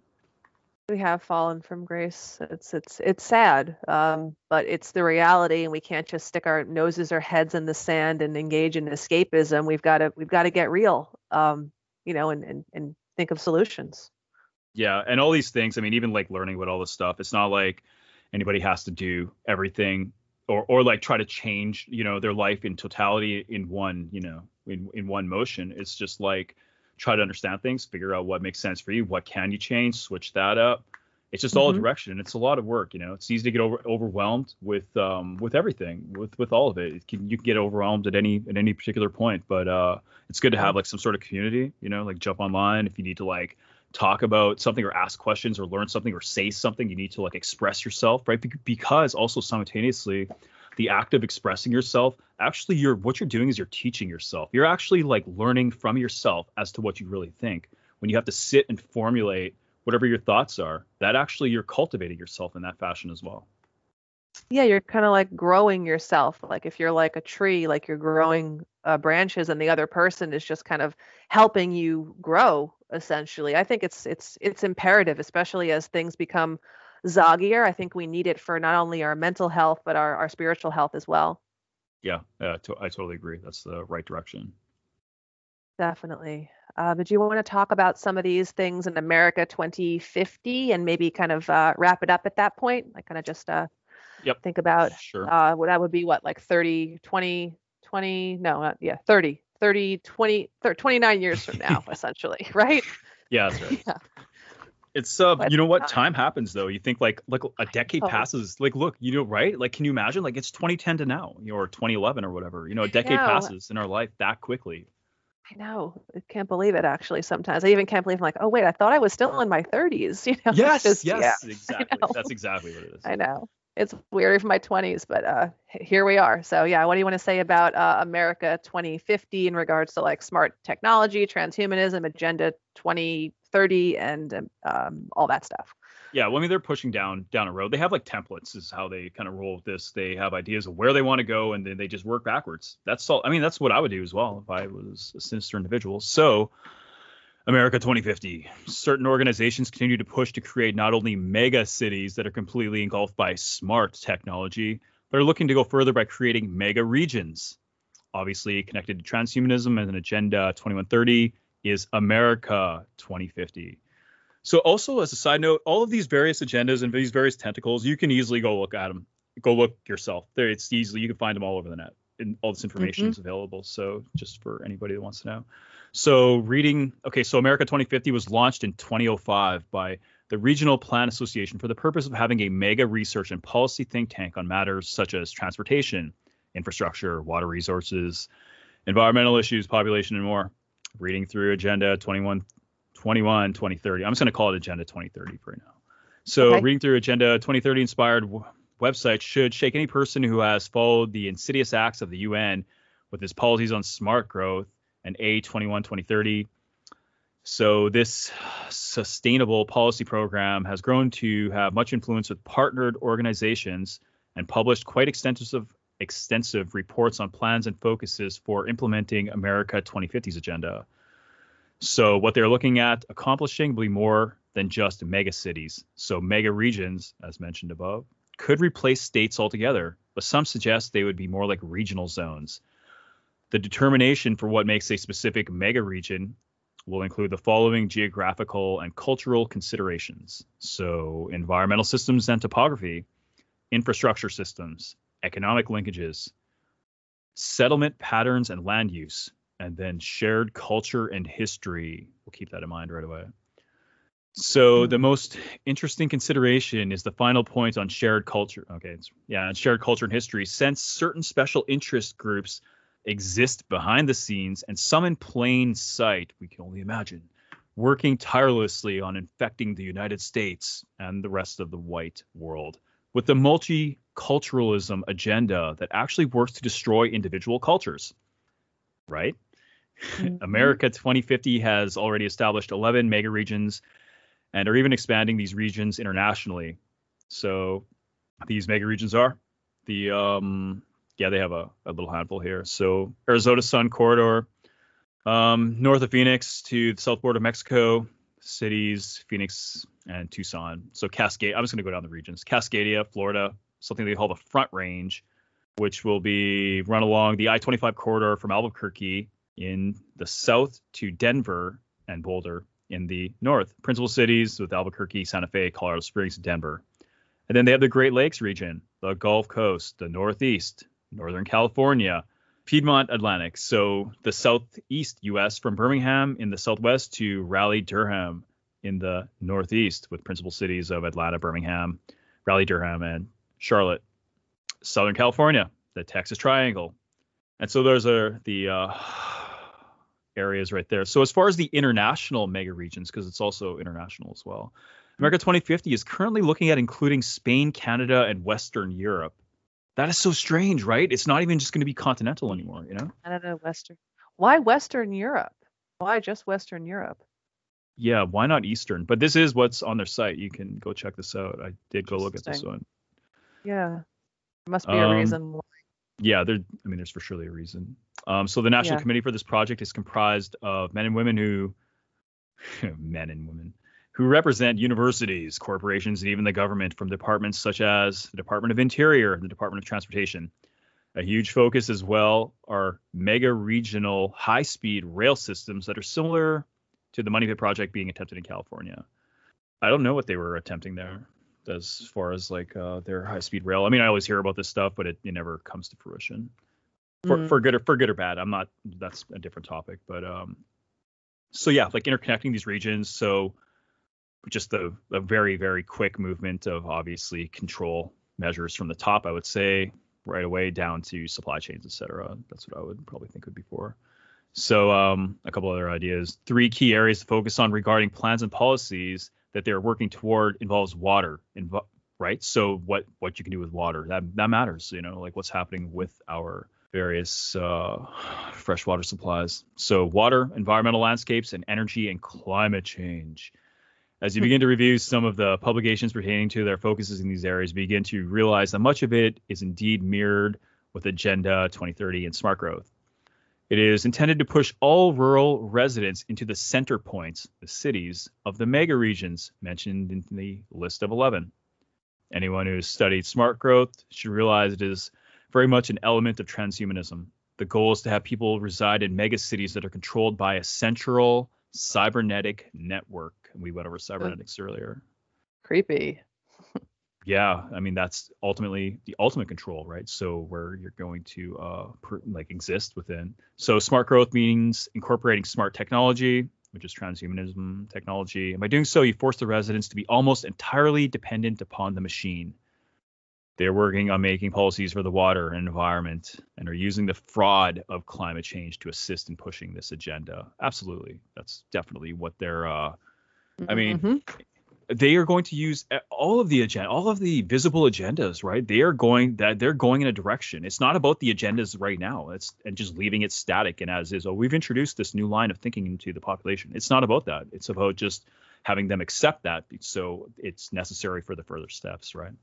We have fallen from grace. It's it's it's sad, um, but it's the reality, and we can't just stick our noses or heads in the sand and engage in escapism. We've got to we've got to get real, um, you know, and, and and think of solutions. Yeah, and all these things, I mean, even like learning about all this stuff, it's not like anybody has to do everything or or like try to change, you know, their life in totality in one, you know, in in one motion. It's just like try to understand things, figure out what makes sense for you, what can you change, switch that up. It's just all a Hmm. direction, and it's a lot of work, you know. It's easy to get over overwhelmed with um with everything, with with all of it. It can, you can get overwhelmed at any at any particular point, but uh it's good to Yeah. have like some sort of community, you know, like jump online if you need to like talk about something or ask questions or learn something or say something, you need to like express yourself, right? Bec- because also simultaneously the act of expressing yourself, actually you're what you're doing is you're teaching yourself. You're actually like learning from yourself as to what you really think. When you have to sit and formulate whatever your thoughts are, that actually you're cultivating yourself in that fashion as well. Yeah, you're kind of like growing yourself. Like if you're like a tree, like you're growing uh, branches, and the other person is just kind of helping you grow. Essentially, I think it's it's it's imperative, especially as things become zoggier. I think we need it for not only our mental health, but our, our spiritual health as well. Yeah, uh, to- I totally agree. That's the right direction. Definitely. Uh, but do you want to talk about some of these things in America twenty fifty and maybe kind of uh, wrap it up at that point? I kind of just uh, Yep. think about Sure. uh, what that would be, what, like thirty, twenty, twenty, no, not, yeah, thirty, thirty, twenty, thirty, twenty-nine years from now, essentially, right? Yeah, that's right. Yeah. It's uh, Quite you know some what? time. Time happens though. You think like like a decade Oh. passes. Like, look, you know, right? Like, can you imagine? Like, it's twenty ten to now, you know, or twenty eleven or whatever. You know, a decade know. passes in our life that quickly. I know. I can't believe it, actually, sometimes. I even can't believe I'm like, oh, wait, I thought I was still in my thirties. You know, it's Yes, just, yes, yeah, exactly. know. That's exactly what it is. I know. It's weird from my twenties, but uh, h- here we are. So, yeah, what do you want to say about uh, America twenty fifty in regards to like smart technology, transhumanism, Agenda twenty thirty, and um, um, all that stuff? Yeah, well, I mean, they're pushing down down a road. They have like templates, is how they kind of roll with this. They have ideas of where they want to go, and then they just work backwards. That's all. I mean, that's what I would do as well if I was a sinister individual. So, America twenty fifty. Certain organizations continue to push to create not only mega cities that are completely engulfed by smart technology, but are looking to go further by creating mega regions. Obviously, connected to transhumanism and an Agenda twenty-one thirty is America twenty fifty. So also, as a side note, all of these various agendas and these various tentacles, you can easily go look at them. Go look yourself. There, it's easily, you can find them all over the net. And all this information is available. So just for anybody that wants to know. So reading, okay, so America twenty fifty was launched in twenty oh five by the Regional Plan Association for the purpose of having a mega research and policy think tank on matters such as transportation, infrastructure, water resources, environmental issues, population, and more. Reading through Agenda twenty-one, twenty-one, twenty thirty. I'm just going to call it Agenda twenty thirty for now. So Okay. reading through Agenda twenty thirty inspired w- website should shake any person who has followed the insidious acts of the U N with its policies on smart growth and A twenty-one twenty thirty. So this sustainable policy program has grown to have much influence with partnered organizations and published quite extensive extensive reports on plans and focuses for implementing America twenty fifty's agenda. So what they're looking at accomplishing will be more than just mega cities. So mega regions, as mentioned above, could replace states altogether, but some suggest they would be more like regional zones. The determination for what makes a specific mega region will include the following geographical and cultural considerations. So environmental systems and topography, infrastructure systems, economic linkages, settlement patterns and land use, and then shared culture and history. We'll keep that in mind right away. So the most interesting consideration is the final point on shared culture. Okay, it's, yeah, and shared culture and history. Since certain special interest groups exist behind the scenes and some in plain sight, we can only imagine, working tirelessly on infecting the United States and the rest of the white world with the multiculturalism agenda that actually works to destroy individual cultures, right? Mhm. America twenty fifty has already established eleven mega regions and are even expanding these regions internationally. So these mega regions are the, um, yeah, they have a, a little handful here. So Arizona Sun Corridor, um, north of Phoenix to the south border of Mexico, cities, Phoenix and Tucson. So Cascade, I'm just going to go down the regions. Cascadia, Florida, something they call the Front Range, which will be run along the I twenty-five corridor from Albuquerque in the south to Denver and Boulder in the north. Principal cities with Albuquerque, Santa Fe, Colorado Springs, Denver. And then they have the Great Lakes region, the Gulf Coast, the Northeast, Northern California, Piedmont Atlantic. So the Southeast U S from Birmingham in the Southwest to Raleigh-Durham in the Northeast, with principal cities of Atlanta, Birmingham, Raleigh-Durham, and Charlotte. Southern California, the Texas Triangle. And so those are the uh, areas right there. So as far as the international mega regions, because it's also international as well, America twenty fifty is currently looking at including Spain, Canada, and Western Europe. That is so strange, right? It's not even just going to be continental anymore, you know? Canada, Western. Why Western Europe? Why just Western Europe? Yeah, why not Eastern? But this is what's on their site. You can go check this out. I did go look at this Interesting. one. Yeah, there must be a Um, reason. Yeah, there. I mean, there's for surely a reason. Um, so the National Yeah. Committee for this project is comprised of men and women who, men and women, who represent universities, corporations, and even the government from departments such as the Department of Interior and the Department of Transportation. A huge focus as well are mega regional high-speed rail systems that are similar to the Money Pit project being attempted in California. I don't know what they were attempting there as far as like uh, their high-speed rail. I mean, I always hear about this stuff, but it, it never comes to fruition. For, mm. for good or for good or bad. I'm not. That's a different topic. But um, so yeah, like interconnecting these regions. So just the a very very quick movement of obviously control measures from the top. I would say right away down to supply chains, et cetera. That's what I would probably think would be for. So um, a couple other ideas. Three key areas to focus on regarding plans and policies that they're working toward involves water, invo- right? So what what you can do with water, that that matters, you know, like what's happening with our various uh, freshwater supplies. So water, environmental landscapes, and energy and climate change. As you begin to review some of the publications pertaining to their focuses in these areas, begin to realize that much of it is indeed mirrored with Agenda twenty thirty and smart growth. It is intended to push all rural residents into the center points, the cities, of the mega regions mentioned in the list of eleven. Anyone who has studied smart growth should realize it is very much an element of transhumanism. The goal is to have people reside in mega cities that are controlled by a central cybernetic network. We went over cybernetics earlier. Creepy. Yeah, I mean, that's ultimately the ultimate control, right? So where you're going to uh, per, like exist within. So smart growth means incorporating smart technology, which is transhumanism technology. And by doing so, you force the residents to be almost entirely dependent upon the machine. They're working on making policies for the water and environment and are using the fraud of climate change to assist in pushing this agenda. Absolutely. That's definitely what they're, uh, I mean, mm-hmm. They are going to use all of the agenda, all of the visible agendas, right? They are going that they're going in a direction. It's not about the agendas right now. It's and just leaving it static and as is. Oh, we've introduced this new line of thinking into the population. It's not about that. It's about just having them accept that. So it's necessary for the further steps, right?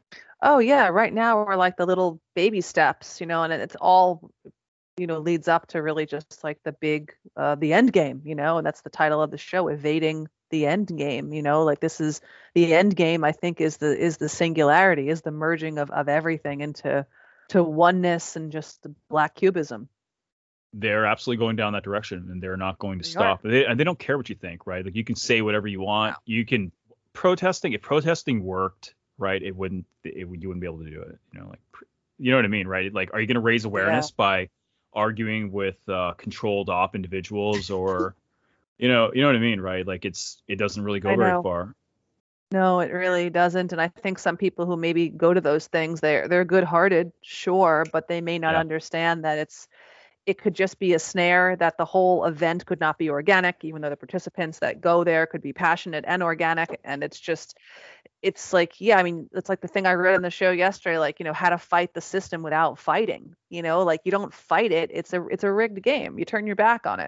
Oh yeah. Right now we're like the little baby steps, you know, and it's all, you know, leads up to really just like the big, uh, the end game, you know, and that's the title of the show, Evading the End Game. You know, like this is the end game. I think is the is the singularity, is the merging of of everything into to oneness and just the black cubism. They're absolutely going down that direction, and they're not going to they stop. They, and they don't care what you think, right? Like you can say whatever you want. Wow. You can protesting. If protesting worked, right, it wouldn't. It, you wouldn't be able to do it. You know, like you know what I mean, right? Like, are you going to raise awareness yeah. by arguing with uh, controlled op individuals or You know, you know what I mean, right? Like it's it doesn't really go very far. No, it really doesn't. And I think some people who maybe go to those things, they're they're good-hearted, sure, but they may not yeah. understand that it's it could just be a snare, that the whole event could not be organic, even though the participants that go there could be passionate and organic. And it's just, it's like, yeah, I mean, it's like the thing I read on the show yesterday, like, you know, how to fight the system without fighting, you know, like you don't fight it. It's a it's a rigged game. You turn your back on it.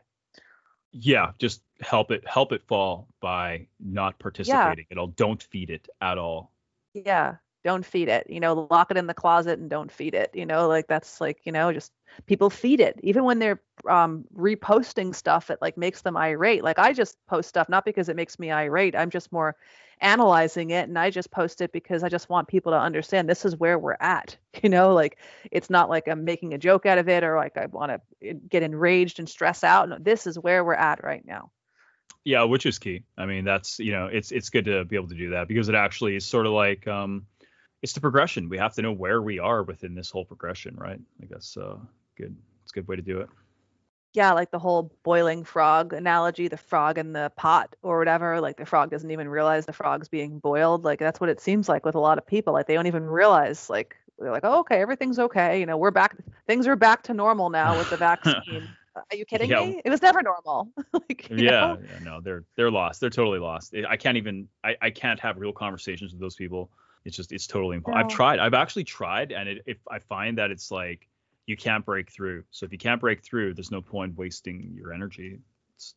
Yeah, just help it help it fall by not participating yeah. at all. Don't feed it at all. Yeah, don't feed it. You know, lock it in the closet and don't feed it. You know, like that's like, you know, just people feed it. Even when they're um, reposting stuff, it like makes them irate. Like I just post stuff not because it makes me irate. I'm just more analyzing it, and I just post it because I just want people to understand this is where we're at. You know, like it's not like I'm making a joke out of it or like I want to get enraged and stress out. No, this is where we're at right now. Yeah, which is key. I mean, that's, you know, it's it's good to be able to do that because it actually is sort of like um it's the progression. We have to know where we are within this whole progression, right? I guess uh good. It's a good way to do it. Yeah, like the whole boiling frog analogy, the frog in the pot or whatever, like the frog doesn't even realize the frog's being boiled. Like that's what it seems like with a lot of people. Like they don't even realize, like they're like, oh, okay, everything's okay. You know, we're back. Things are back to normal now with the vaccine. Are you kidding yeah. me? It was never normal. like, yeah, yeah, no, they're they're lost. They're totally lost. I can't even I, I can't have real conversations with those people. It's just it's totally impossible. No. I've tried. I've actually tried, and it, if I find that it's like you can't break through. So if you can't break through, there's no point wasting your energy. It's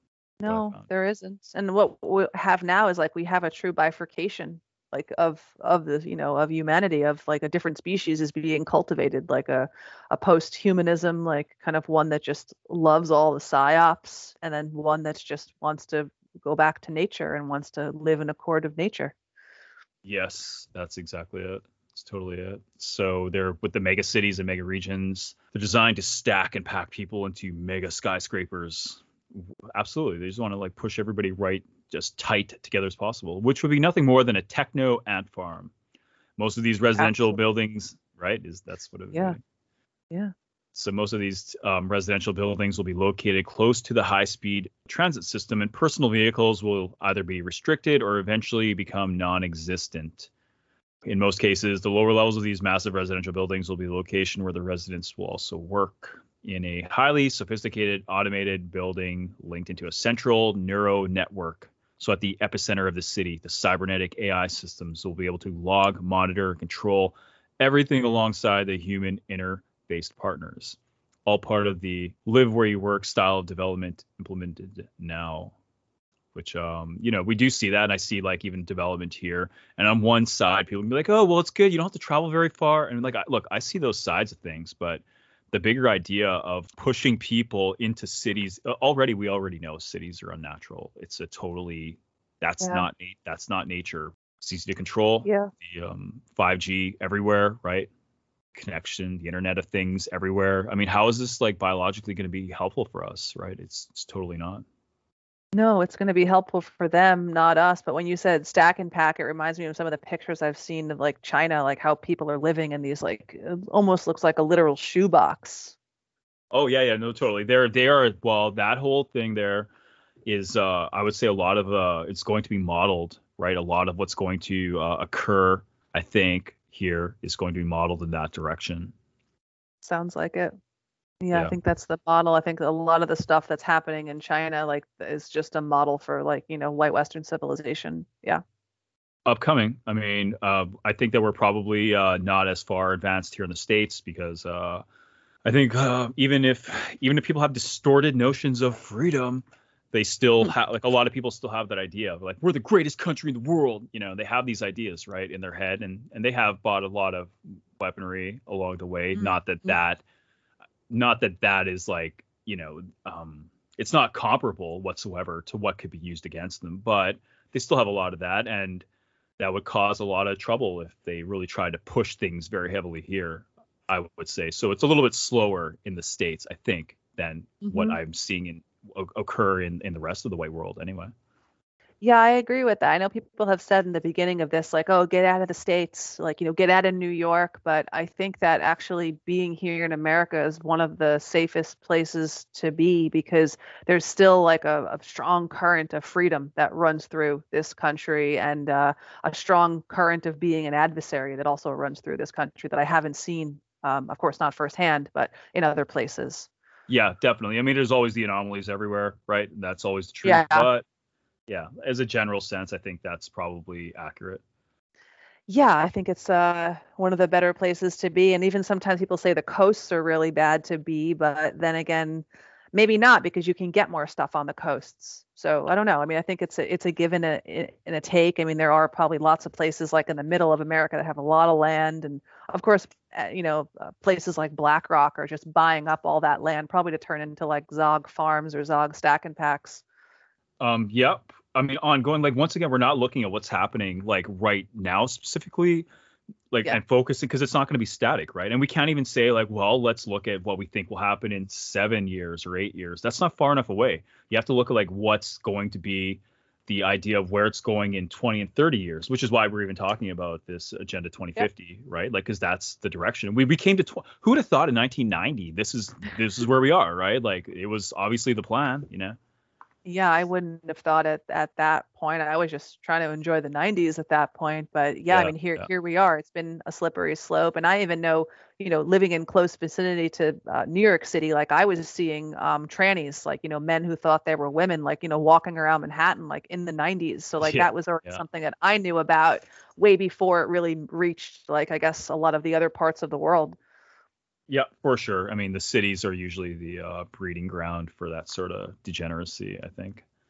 no, there isn't. And what we have now is like we have a true bifurcation, like of of the you know of humanity, of like a different species is being cultivated, like a a post-humanism, like kind of one that just loves all the psyops, and then one that's just wants to go back to nature and wants to live in accord of nature. Yes, that's exactly it. It's totally it. So they're with the mega cities and mega regions. They're designed to stack and pack people into mega skyscrapers. Absolutely. They just want to like push everybody right, just tight together as possible, which would be nothing more than a techno ant farm. Most of these residential Absolutely. buildings, right, is that's what it would Yeah. be. Yeah. So most of these um, residential buildings will be located close to the high-speed transit system, and personal vehicles will either be restricted or eventually become non-existent. In most cases, the lower levels of these massive residential buildings will be the location where the residents will also work in a highly sophisticated automated building linked into a central neuro network. So at the epicenter of the city, the cybernetic A I systems will be able to log, monitor, and control everything alongside the human interface partners. All part of the live where you work style of development implemented now. Which, um, you know, we do see that. And I see like even development here. And on one side, people can be like, oh, well, it's good. You don't have to travel very far. And like, I, look, I see those sides of things. But the bigger idea of pushing people into cities, uh, already, we already know cities are unnatural. It's a totally, that's Yeah. not, that's not nature. It's easy to control. Yeah. The um, five G everywhere, right? Connection, the Internet of Things everywhere. I mean, how is this like biologically going to be helpful for us, right? It's, it's totally not. No, it's going to be helpful for them, not us. But when you said stack and pack, it reminds me of some of the pictures I've seen of like China, like how people are living in these like it almost looks like a literal shoebox. Oh yeah, yeah, no, totally. They're they are well, that whole thing there is uh I would say a lot of uh it's going to be modeled, right? A lot of what's going to uh, occur, I think, here is going to be modeled in that direction. Sounds like it. Yeah, I Yeah. think that's the model. I think a lot of the stuff that's happening in China, like, is just a model for like, you know, white Western civilization. Yeah. Upcoming. I mean, uh, I think that we're probably uh, not as far advanced here in the States because uh, I think uh, even if even if people have distorted notions of freedom, they still have like a lot of people still have that idea of like we're the greatest country in the world. You know, they have these ideas right in their head, and and they have bought a lot of weaponry along the way. Mm. Not that that not that that is like you know um, it's not comparable whatsoever to what could be used against them, but they still have a lot of that, and that would cause a lot of trouble if they really tried to push things very heavily here, I would say. So it's a little bit slower in the States, I think, than what Mhm. I'm seeing in o- occur in, in the rest of the white world anyway. Yeah, I agree with that. I know people have said in the beginning of this, like, oh, get out of the States, like, you know, get out of New York. But I think that actually being here in America is one of the safest places to be because there's still like a, a strong current of freedom that runs through this country and uh, a strong current of being an adversary that also runs through this country that I haven't seen, um, of course, not firsthand, but in other places. Yeah, definitely. I mean, there's always the anomalies everywhere, right? That's always the truth. Yeah. But yeah, as a general sense, I think that's probably accurate. Yeah, I think it's uh, one of the better places to be. And even sometimes people say the coasts are really bad to be, but then again, maybe not because you can get more stuff on the coasts. So I don't know. I mean, I think it's a it's a give and a and a take. I mean, there are probably lots of places like in the middle of America that have a lot of land, and of course, uh, you know, uh, places like BlackRock are just buying up all that land, probably to turn into like Zog farms or Zog stack and packs. Um, yep. I mean, ongoing, like once again, we're not looking at what's happening like right now specifically, like Yeah. and focusing because it's not going to be static, right? And we can't even say like, well, let's look at what we think will happen in seven years or eight years. That's not far enough away. You have to look at like what's going to be the idea of where it's going in twenty and thirty years, which is why we're even talking about this Agenda twenty fifty, right? Like, because that's the direction we we came to. Tw- who would have thought in nineteen ninety this is this is where we are, right? Like, it was obviously the plan, you know. Yeah, I wouldn't have thought it at that point. I was just trying to enjoy the nineties at that point. But yeah, I Yeah, mean, here yeah. here we are. It's been a slippery slope. And I even know, you know, living in close vicinity to uh, New York City, like I was seeing um, trannies, like, you know, men who thought they were women, like, you know, walking around Manhattan, like in the nineties. So like Yeah, that was already yeah. something that I knew about way before it really reached, like, I guess, a lot of the other parts of the world. Yeah, for sure. I mean, the cities are usually the uh, breeding ground for that sort of degeneracy, I think.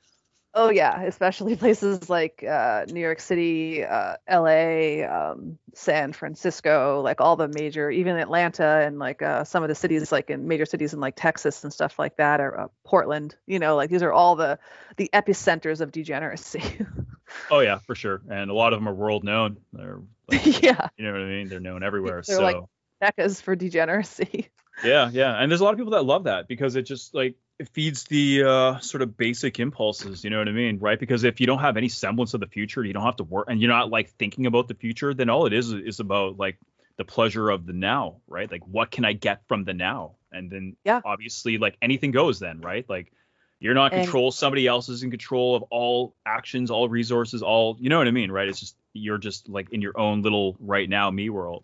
Oh yeah, especially places like uh, New York City, uh, L A, um, San Francisco, like all the major, even Atlanta, and like uh, some of the cities, like in major cities in like Texas and stuff like that, or uh, Portland. You know, like these are all the the epicenters of degeneracy. Oh yeah, for sure. And a lot of them are world known. They're like, Yeah, you know what I mean? They're known everywhere. they're like So meccas for degeneracy. yeah, yeah. And there's a lot of people that love that because it just like it feeds the uh, sort of basic impulses, you know what I mean? Right? Because if you don't have any semblance of the future, you don't have to work and you're not like thinking about the future, then all it is is about like the pleasure of the now, right? Like what can I get from the now? And then Yeah, obviously like anything goes then, right? Like you're not in and control, somebody else is in control of all actions, all resources, all, you know what I mean, right? It's just you're just like in your own little right now me world.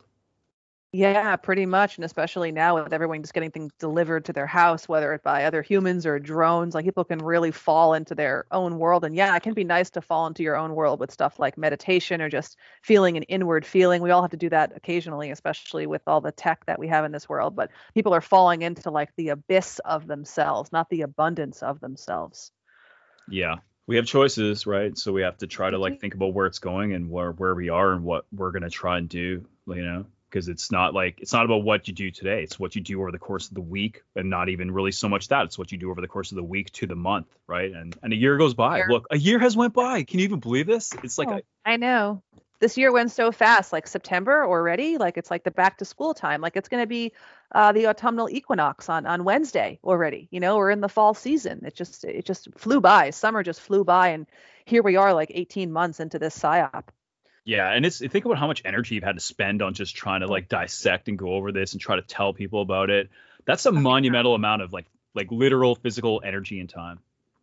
yeah, pretty much. And especially now with everyone just getting things delivered to their house, whether it by other humans or drones, like people can really fall into their own world. And yeah, it can be nice to fall into your own world with stuff like meditation or just feeling an inward feeling. We all have to do that occasionally, especially with all the tech that we have in this world. But people are falling into like the abyss of themselves, not the abundance of themselves. Yeah. We have choices, right? So we have to try to We like do. think about where it's going and where where we are and what we're gonna try and do, you know, because it's not like it's not about what you do today. It's what you do over the course of the week, and not even really so much that. It's what you do over the course of the week to the month, right? And and a year goes by. Here. Look, a year has went by. Can you even believe this? It's like Oh, a, I know. This year went so fast, like September already. Like it's like the back to school time. Like it's going to be uh, the autumnal equinox on on Wednesday already. You know, we're in the fall season. It just it just flew by. Summer just flew by, and here we are, like eighteen months into this psyop. yeah, and it's think about how much energy you've had to spend on just trying to Oh, like dissect and go over this and try to tell people about it. That's a I know. monumental amount of like like literal physical energy and time.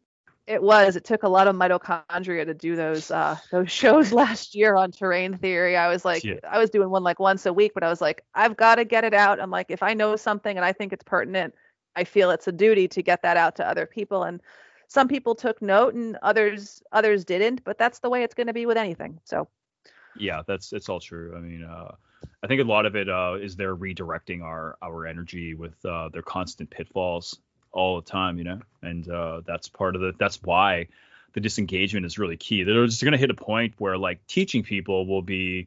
It was. It took a lot of mitochondria to do those uh those shows last year on terrain theory. I was like, Yeah. I was doing one like once a week, but I was like, I've got to get it out. I'm like, if I know something and I think it's pertinent, I feel it's a duty to get that out to other people. And some people took note and others others didn't, but that's the way it's going to be with anything. So Yeah, that's it's all true. I mean, uh, I think a lot of it uh, is they're redirecting our our energy with uh, their constant pitfalls all the time, you know, and uh, that's part of the that's why the disengagement is really key. They're just going to hit a point where like teaching people will be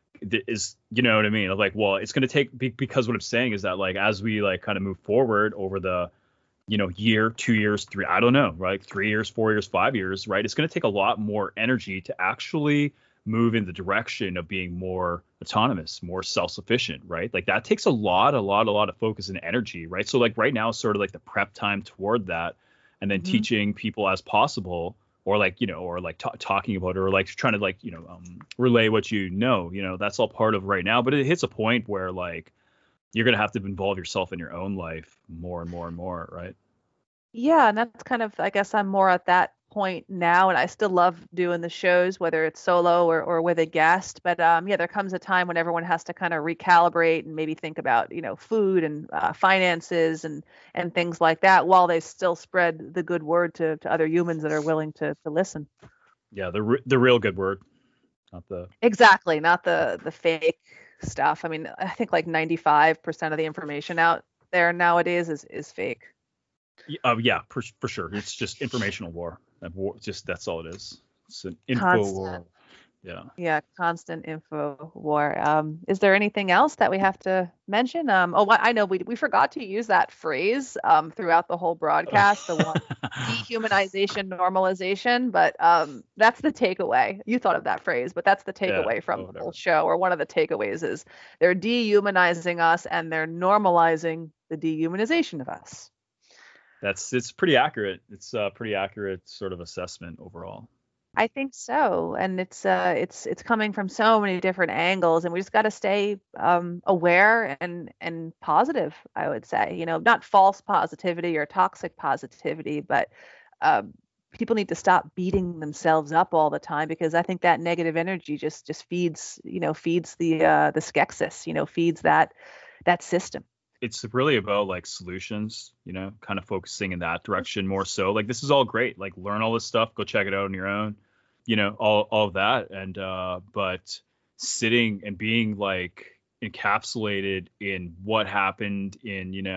is you know what I mean? Like, well, it's going to take be- because what I'm saying is that like as we like kind of move forward over the you know year, two years, three, I don't know, right? Three years, four years, five years, right? It's going to take a lot more energy to actually move in the direction of being more autonomous, more self-sufficient, right? Like that takes a lot, a lot, a lot of focus and energy, right? So like right now is sort of like the prep time toward that, and then mhm. teaching people as possible, or like you know, or like ta talking about it, or like trying to like you know um, relay what you know, you know, that's all part of right now. But it hits a point where like you're gonna have to involve yourself in your own life more and more and more, right? Yeah, and that's kind of, I guess I'm more at that point now, and I still love doing the shows, whether it's solo or, or with a guest. But um, yeah, there comes a time when everyone has to kind of recalibrate and maybe think about, you know, food and uh, finances and and things like that, while they still spread the good word to to other humans that are willing to to listen. Yeah, the re- the real good word, not the Exactly, not the the fake stuff. I mean, I think like ninety-five percent of the information out there nowadays is is fake. Y- Oh yeah, for, for sure. It's just informational war. Uh, war. Just that's all it is. It's an info Constant. war. Yeah. Yeah, constant info war. Um, is there anything else that we have to mention? Um, oh, I I know we we forgot to use that phrase um, throughout the whole broadcast, the one dehumanization, normalization, but um, that's the takeaway. You thought of that phrase, but that's the Yeah. takeaway from Oh, the whole whatever. show, or one of the takeaways is they're dehumanizing us and they're normalizing the dehumanization of us. That's it's pretty accurate. It's a pretty accurate sort of assessment overall. I think so, and it's uh, it's it's coming from so many different angles, and we just got to stay um, aware and and positive. I would say, you know, not false positivity or toxic positivity, but um, people need to stop beating themselves up all the time, because I think that negative energy just just feeds, you know, feeds the uh, the skexis, you know, feeds that that system. It's really about like solutions, you know, kind of focusing in that direction more so. Like this is all great. Like learn all this stuff, go check it out on your own, you know, all all of that. And uh, but sitting and being like encapsulated in what happened in, you know,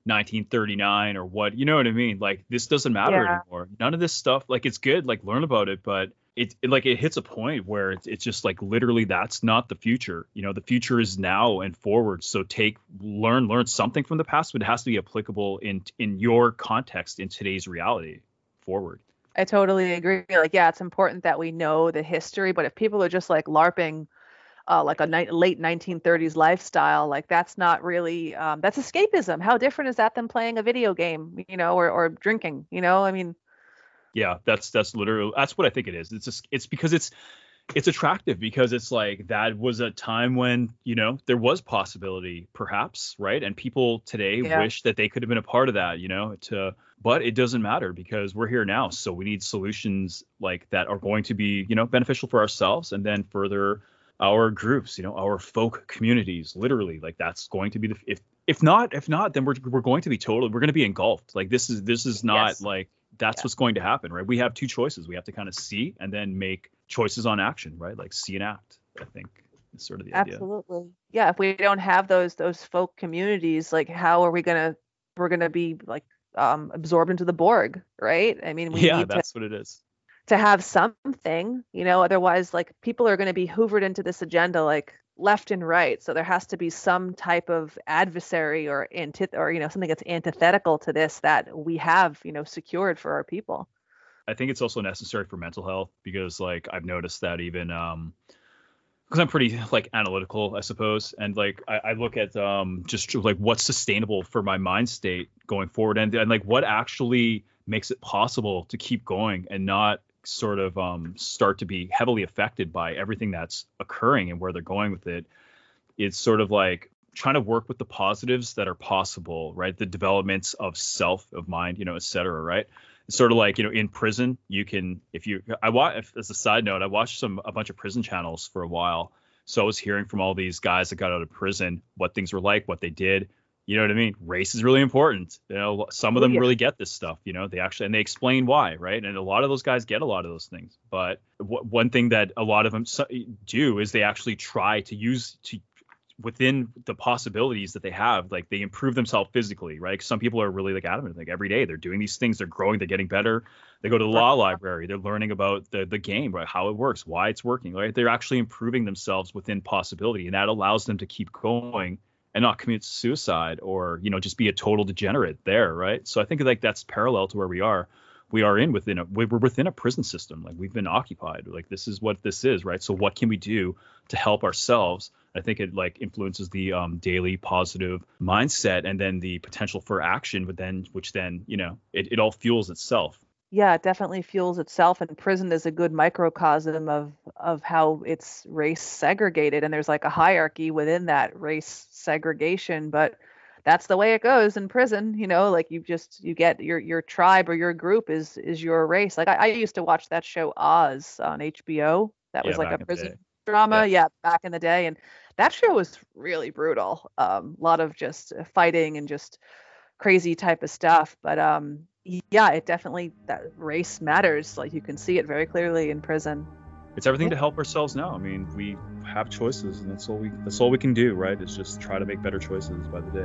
nineteen thirty-nine or what, you know what I mean? Like, this doesn't matter Yeah. anymore. None of this stuff, like, it's good, like, learn about it, but it, it like it hits a point where it's, it's just like literally that's not the future. You know, the future is now and forward. So take learn learn something from the past, but it has to be applicable in in your context in today's reality forward. I totally agree. Like, yeah, it's important that we know the history, but if people are just like LARPing, uh, like a ni- late nineteen thirties lifestyle, like that's not really, um, that's escapism. How different is that than playing a video game, you know, or, or drinking, you know, I mean, Yeah, that's that's literally that's what I think it is. It's just it's because it's it's attractive because it's like that was a time when, you know, there was possibility perhaps, right? And people today yeah, wish that they could have been a part of that, you know, to but it doesn't matter because we're here now. So we need solutions like that are going to be, you know, beneficial for ourselves and then further our groups, you know, our folk communities, literally. Like that's going to be the if if not, if not, then we're we're going to be totally we're going to be engulfed. Like this is this is not yes, like that's yeah, what's going to happen, right? We have two choices. We have to kind of see and then make choices on action, right? Like see and act, I think is sort of the idea. absolutely. Yeah, if we don't have those those folk communities, like how are we gonna we're gonna be like um absorbed into the Borg, right? I mean, we Yeah, need to that's what it is. to have something, you know, otherwise like people are going to be hoovered into this agenda like left and right. So there has to be some type of adversary or antith or, you know, something that's antithetical to this that we have, you know, secured for our people. I think it's also necessary for mental health because like I've noticed that even um because I'm pretty like analytical, I suppose. And like I, I look at um just like what's sustainable for my mind state going forward and, and like what actually makes it possible to keep going and not sort of um start to be heavily affected by everything that's occurring and where they're going with it. It's sort of like trying to work with the positives that are possible, right? The developments of self, of mind, you know, et cetera, right? It's sort of like, you know, in prison, you can, if you, I watch, as a side note, I watched some, a bunch of prison channels for a while. So I was hearing from all these guys that got out of prison, what things were like, what they did. You know what I mean? Race is really important. You know, some of Oh them yeah. really get this stuff, you know, they actually, and they explain why, right? And a lot of those guys get a lot of those things. But w- one thing that a lot of them so- do is they actually try to use to, within the possibilities that they have, like they improve themselves physically, right? 'Cause some people are really like adamant, like every day they're doing these things, they're growing, they're getting better. They go to the law library, they're learning about the the game, right? How it works, why it's working, right? They're actually improving themselves within possibility, and that allows them to keep going and not commit suicide or, you know, just be a total degenerate there, right? So I think like that's parallel to where we are. We are in within a we're within a prison system. Like we've been occupied. Like this is what this is, right? So what can we do to help ourselves? I think it like influences the um, daily positive mindset and then the potential for action, but then which then, you know, it, it all fuels itself. Yeah, it definitely fuels itself, and prison is a good microcosm of of how it's race segregated, and there's like a hierarchy within that race segregation, but that's the way it goes in prison, you know, like you just you get your your tribe or your group is is your race. Like I, I used to watch that show Oz on H B O. That Yeah, was like back a in the day. prison drama, Yeah. yeah, back in the day, and that show was really brutal. Um, a lot of just fighting and just crazy type of stuff, but um yeah, it definitely that race matters. Like you can see it very clearly in prison. It's everything Yeah. to help ourselves now. I mean, we have choices and that's all we that's all we can do, right? Is just try to make better choices by the day.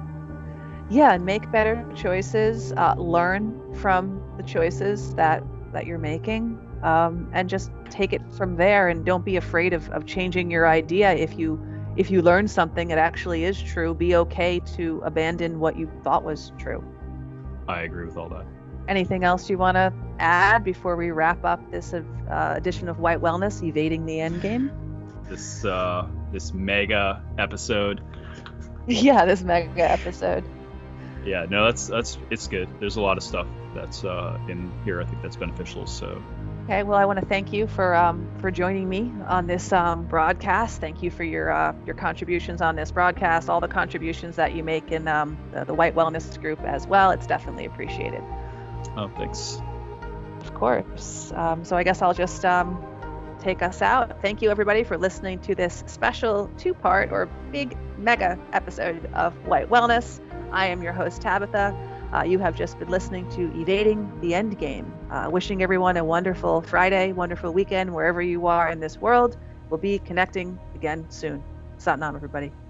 Yeah, and make better choices, uh, learn from the choices that that you're making, um, and just take it from there, and don't be afraid of, of changing your idea. If you if you learn something that actually is true, be okay to abandon what you thought was true. I agree with all that. Anything else you want to add before we wrap up this uh, edition of White Wellness, Evading the Endgame? This uh this mega episode. Yeah, this mega episode. Yeah, no, that's that's it's good. There's a lot of stuff that's uh in here I think that's beneficial. So Okay, well, I want to thank you for um, for joining me on this um, broadcast. Thank you for your uh, your contributions on this broadcast, all the contributions that you make in um, the, the White Wellness group as well. It's definitely appreciated. oh thanks. Of course. Um, so I guess I'll just um, take us out. Thank you, everybody, for listening to this special two-part or big mega episode of White Wellness. I am your host, Tabitha. Uh, you have just been listening to Evading the Endgame. Uh, wishing everyone a wonderful Friday, wonderful weekend, wherever you are in this world. We'll be connecting again soon. Satnam, everybody.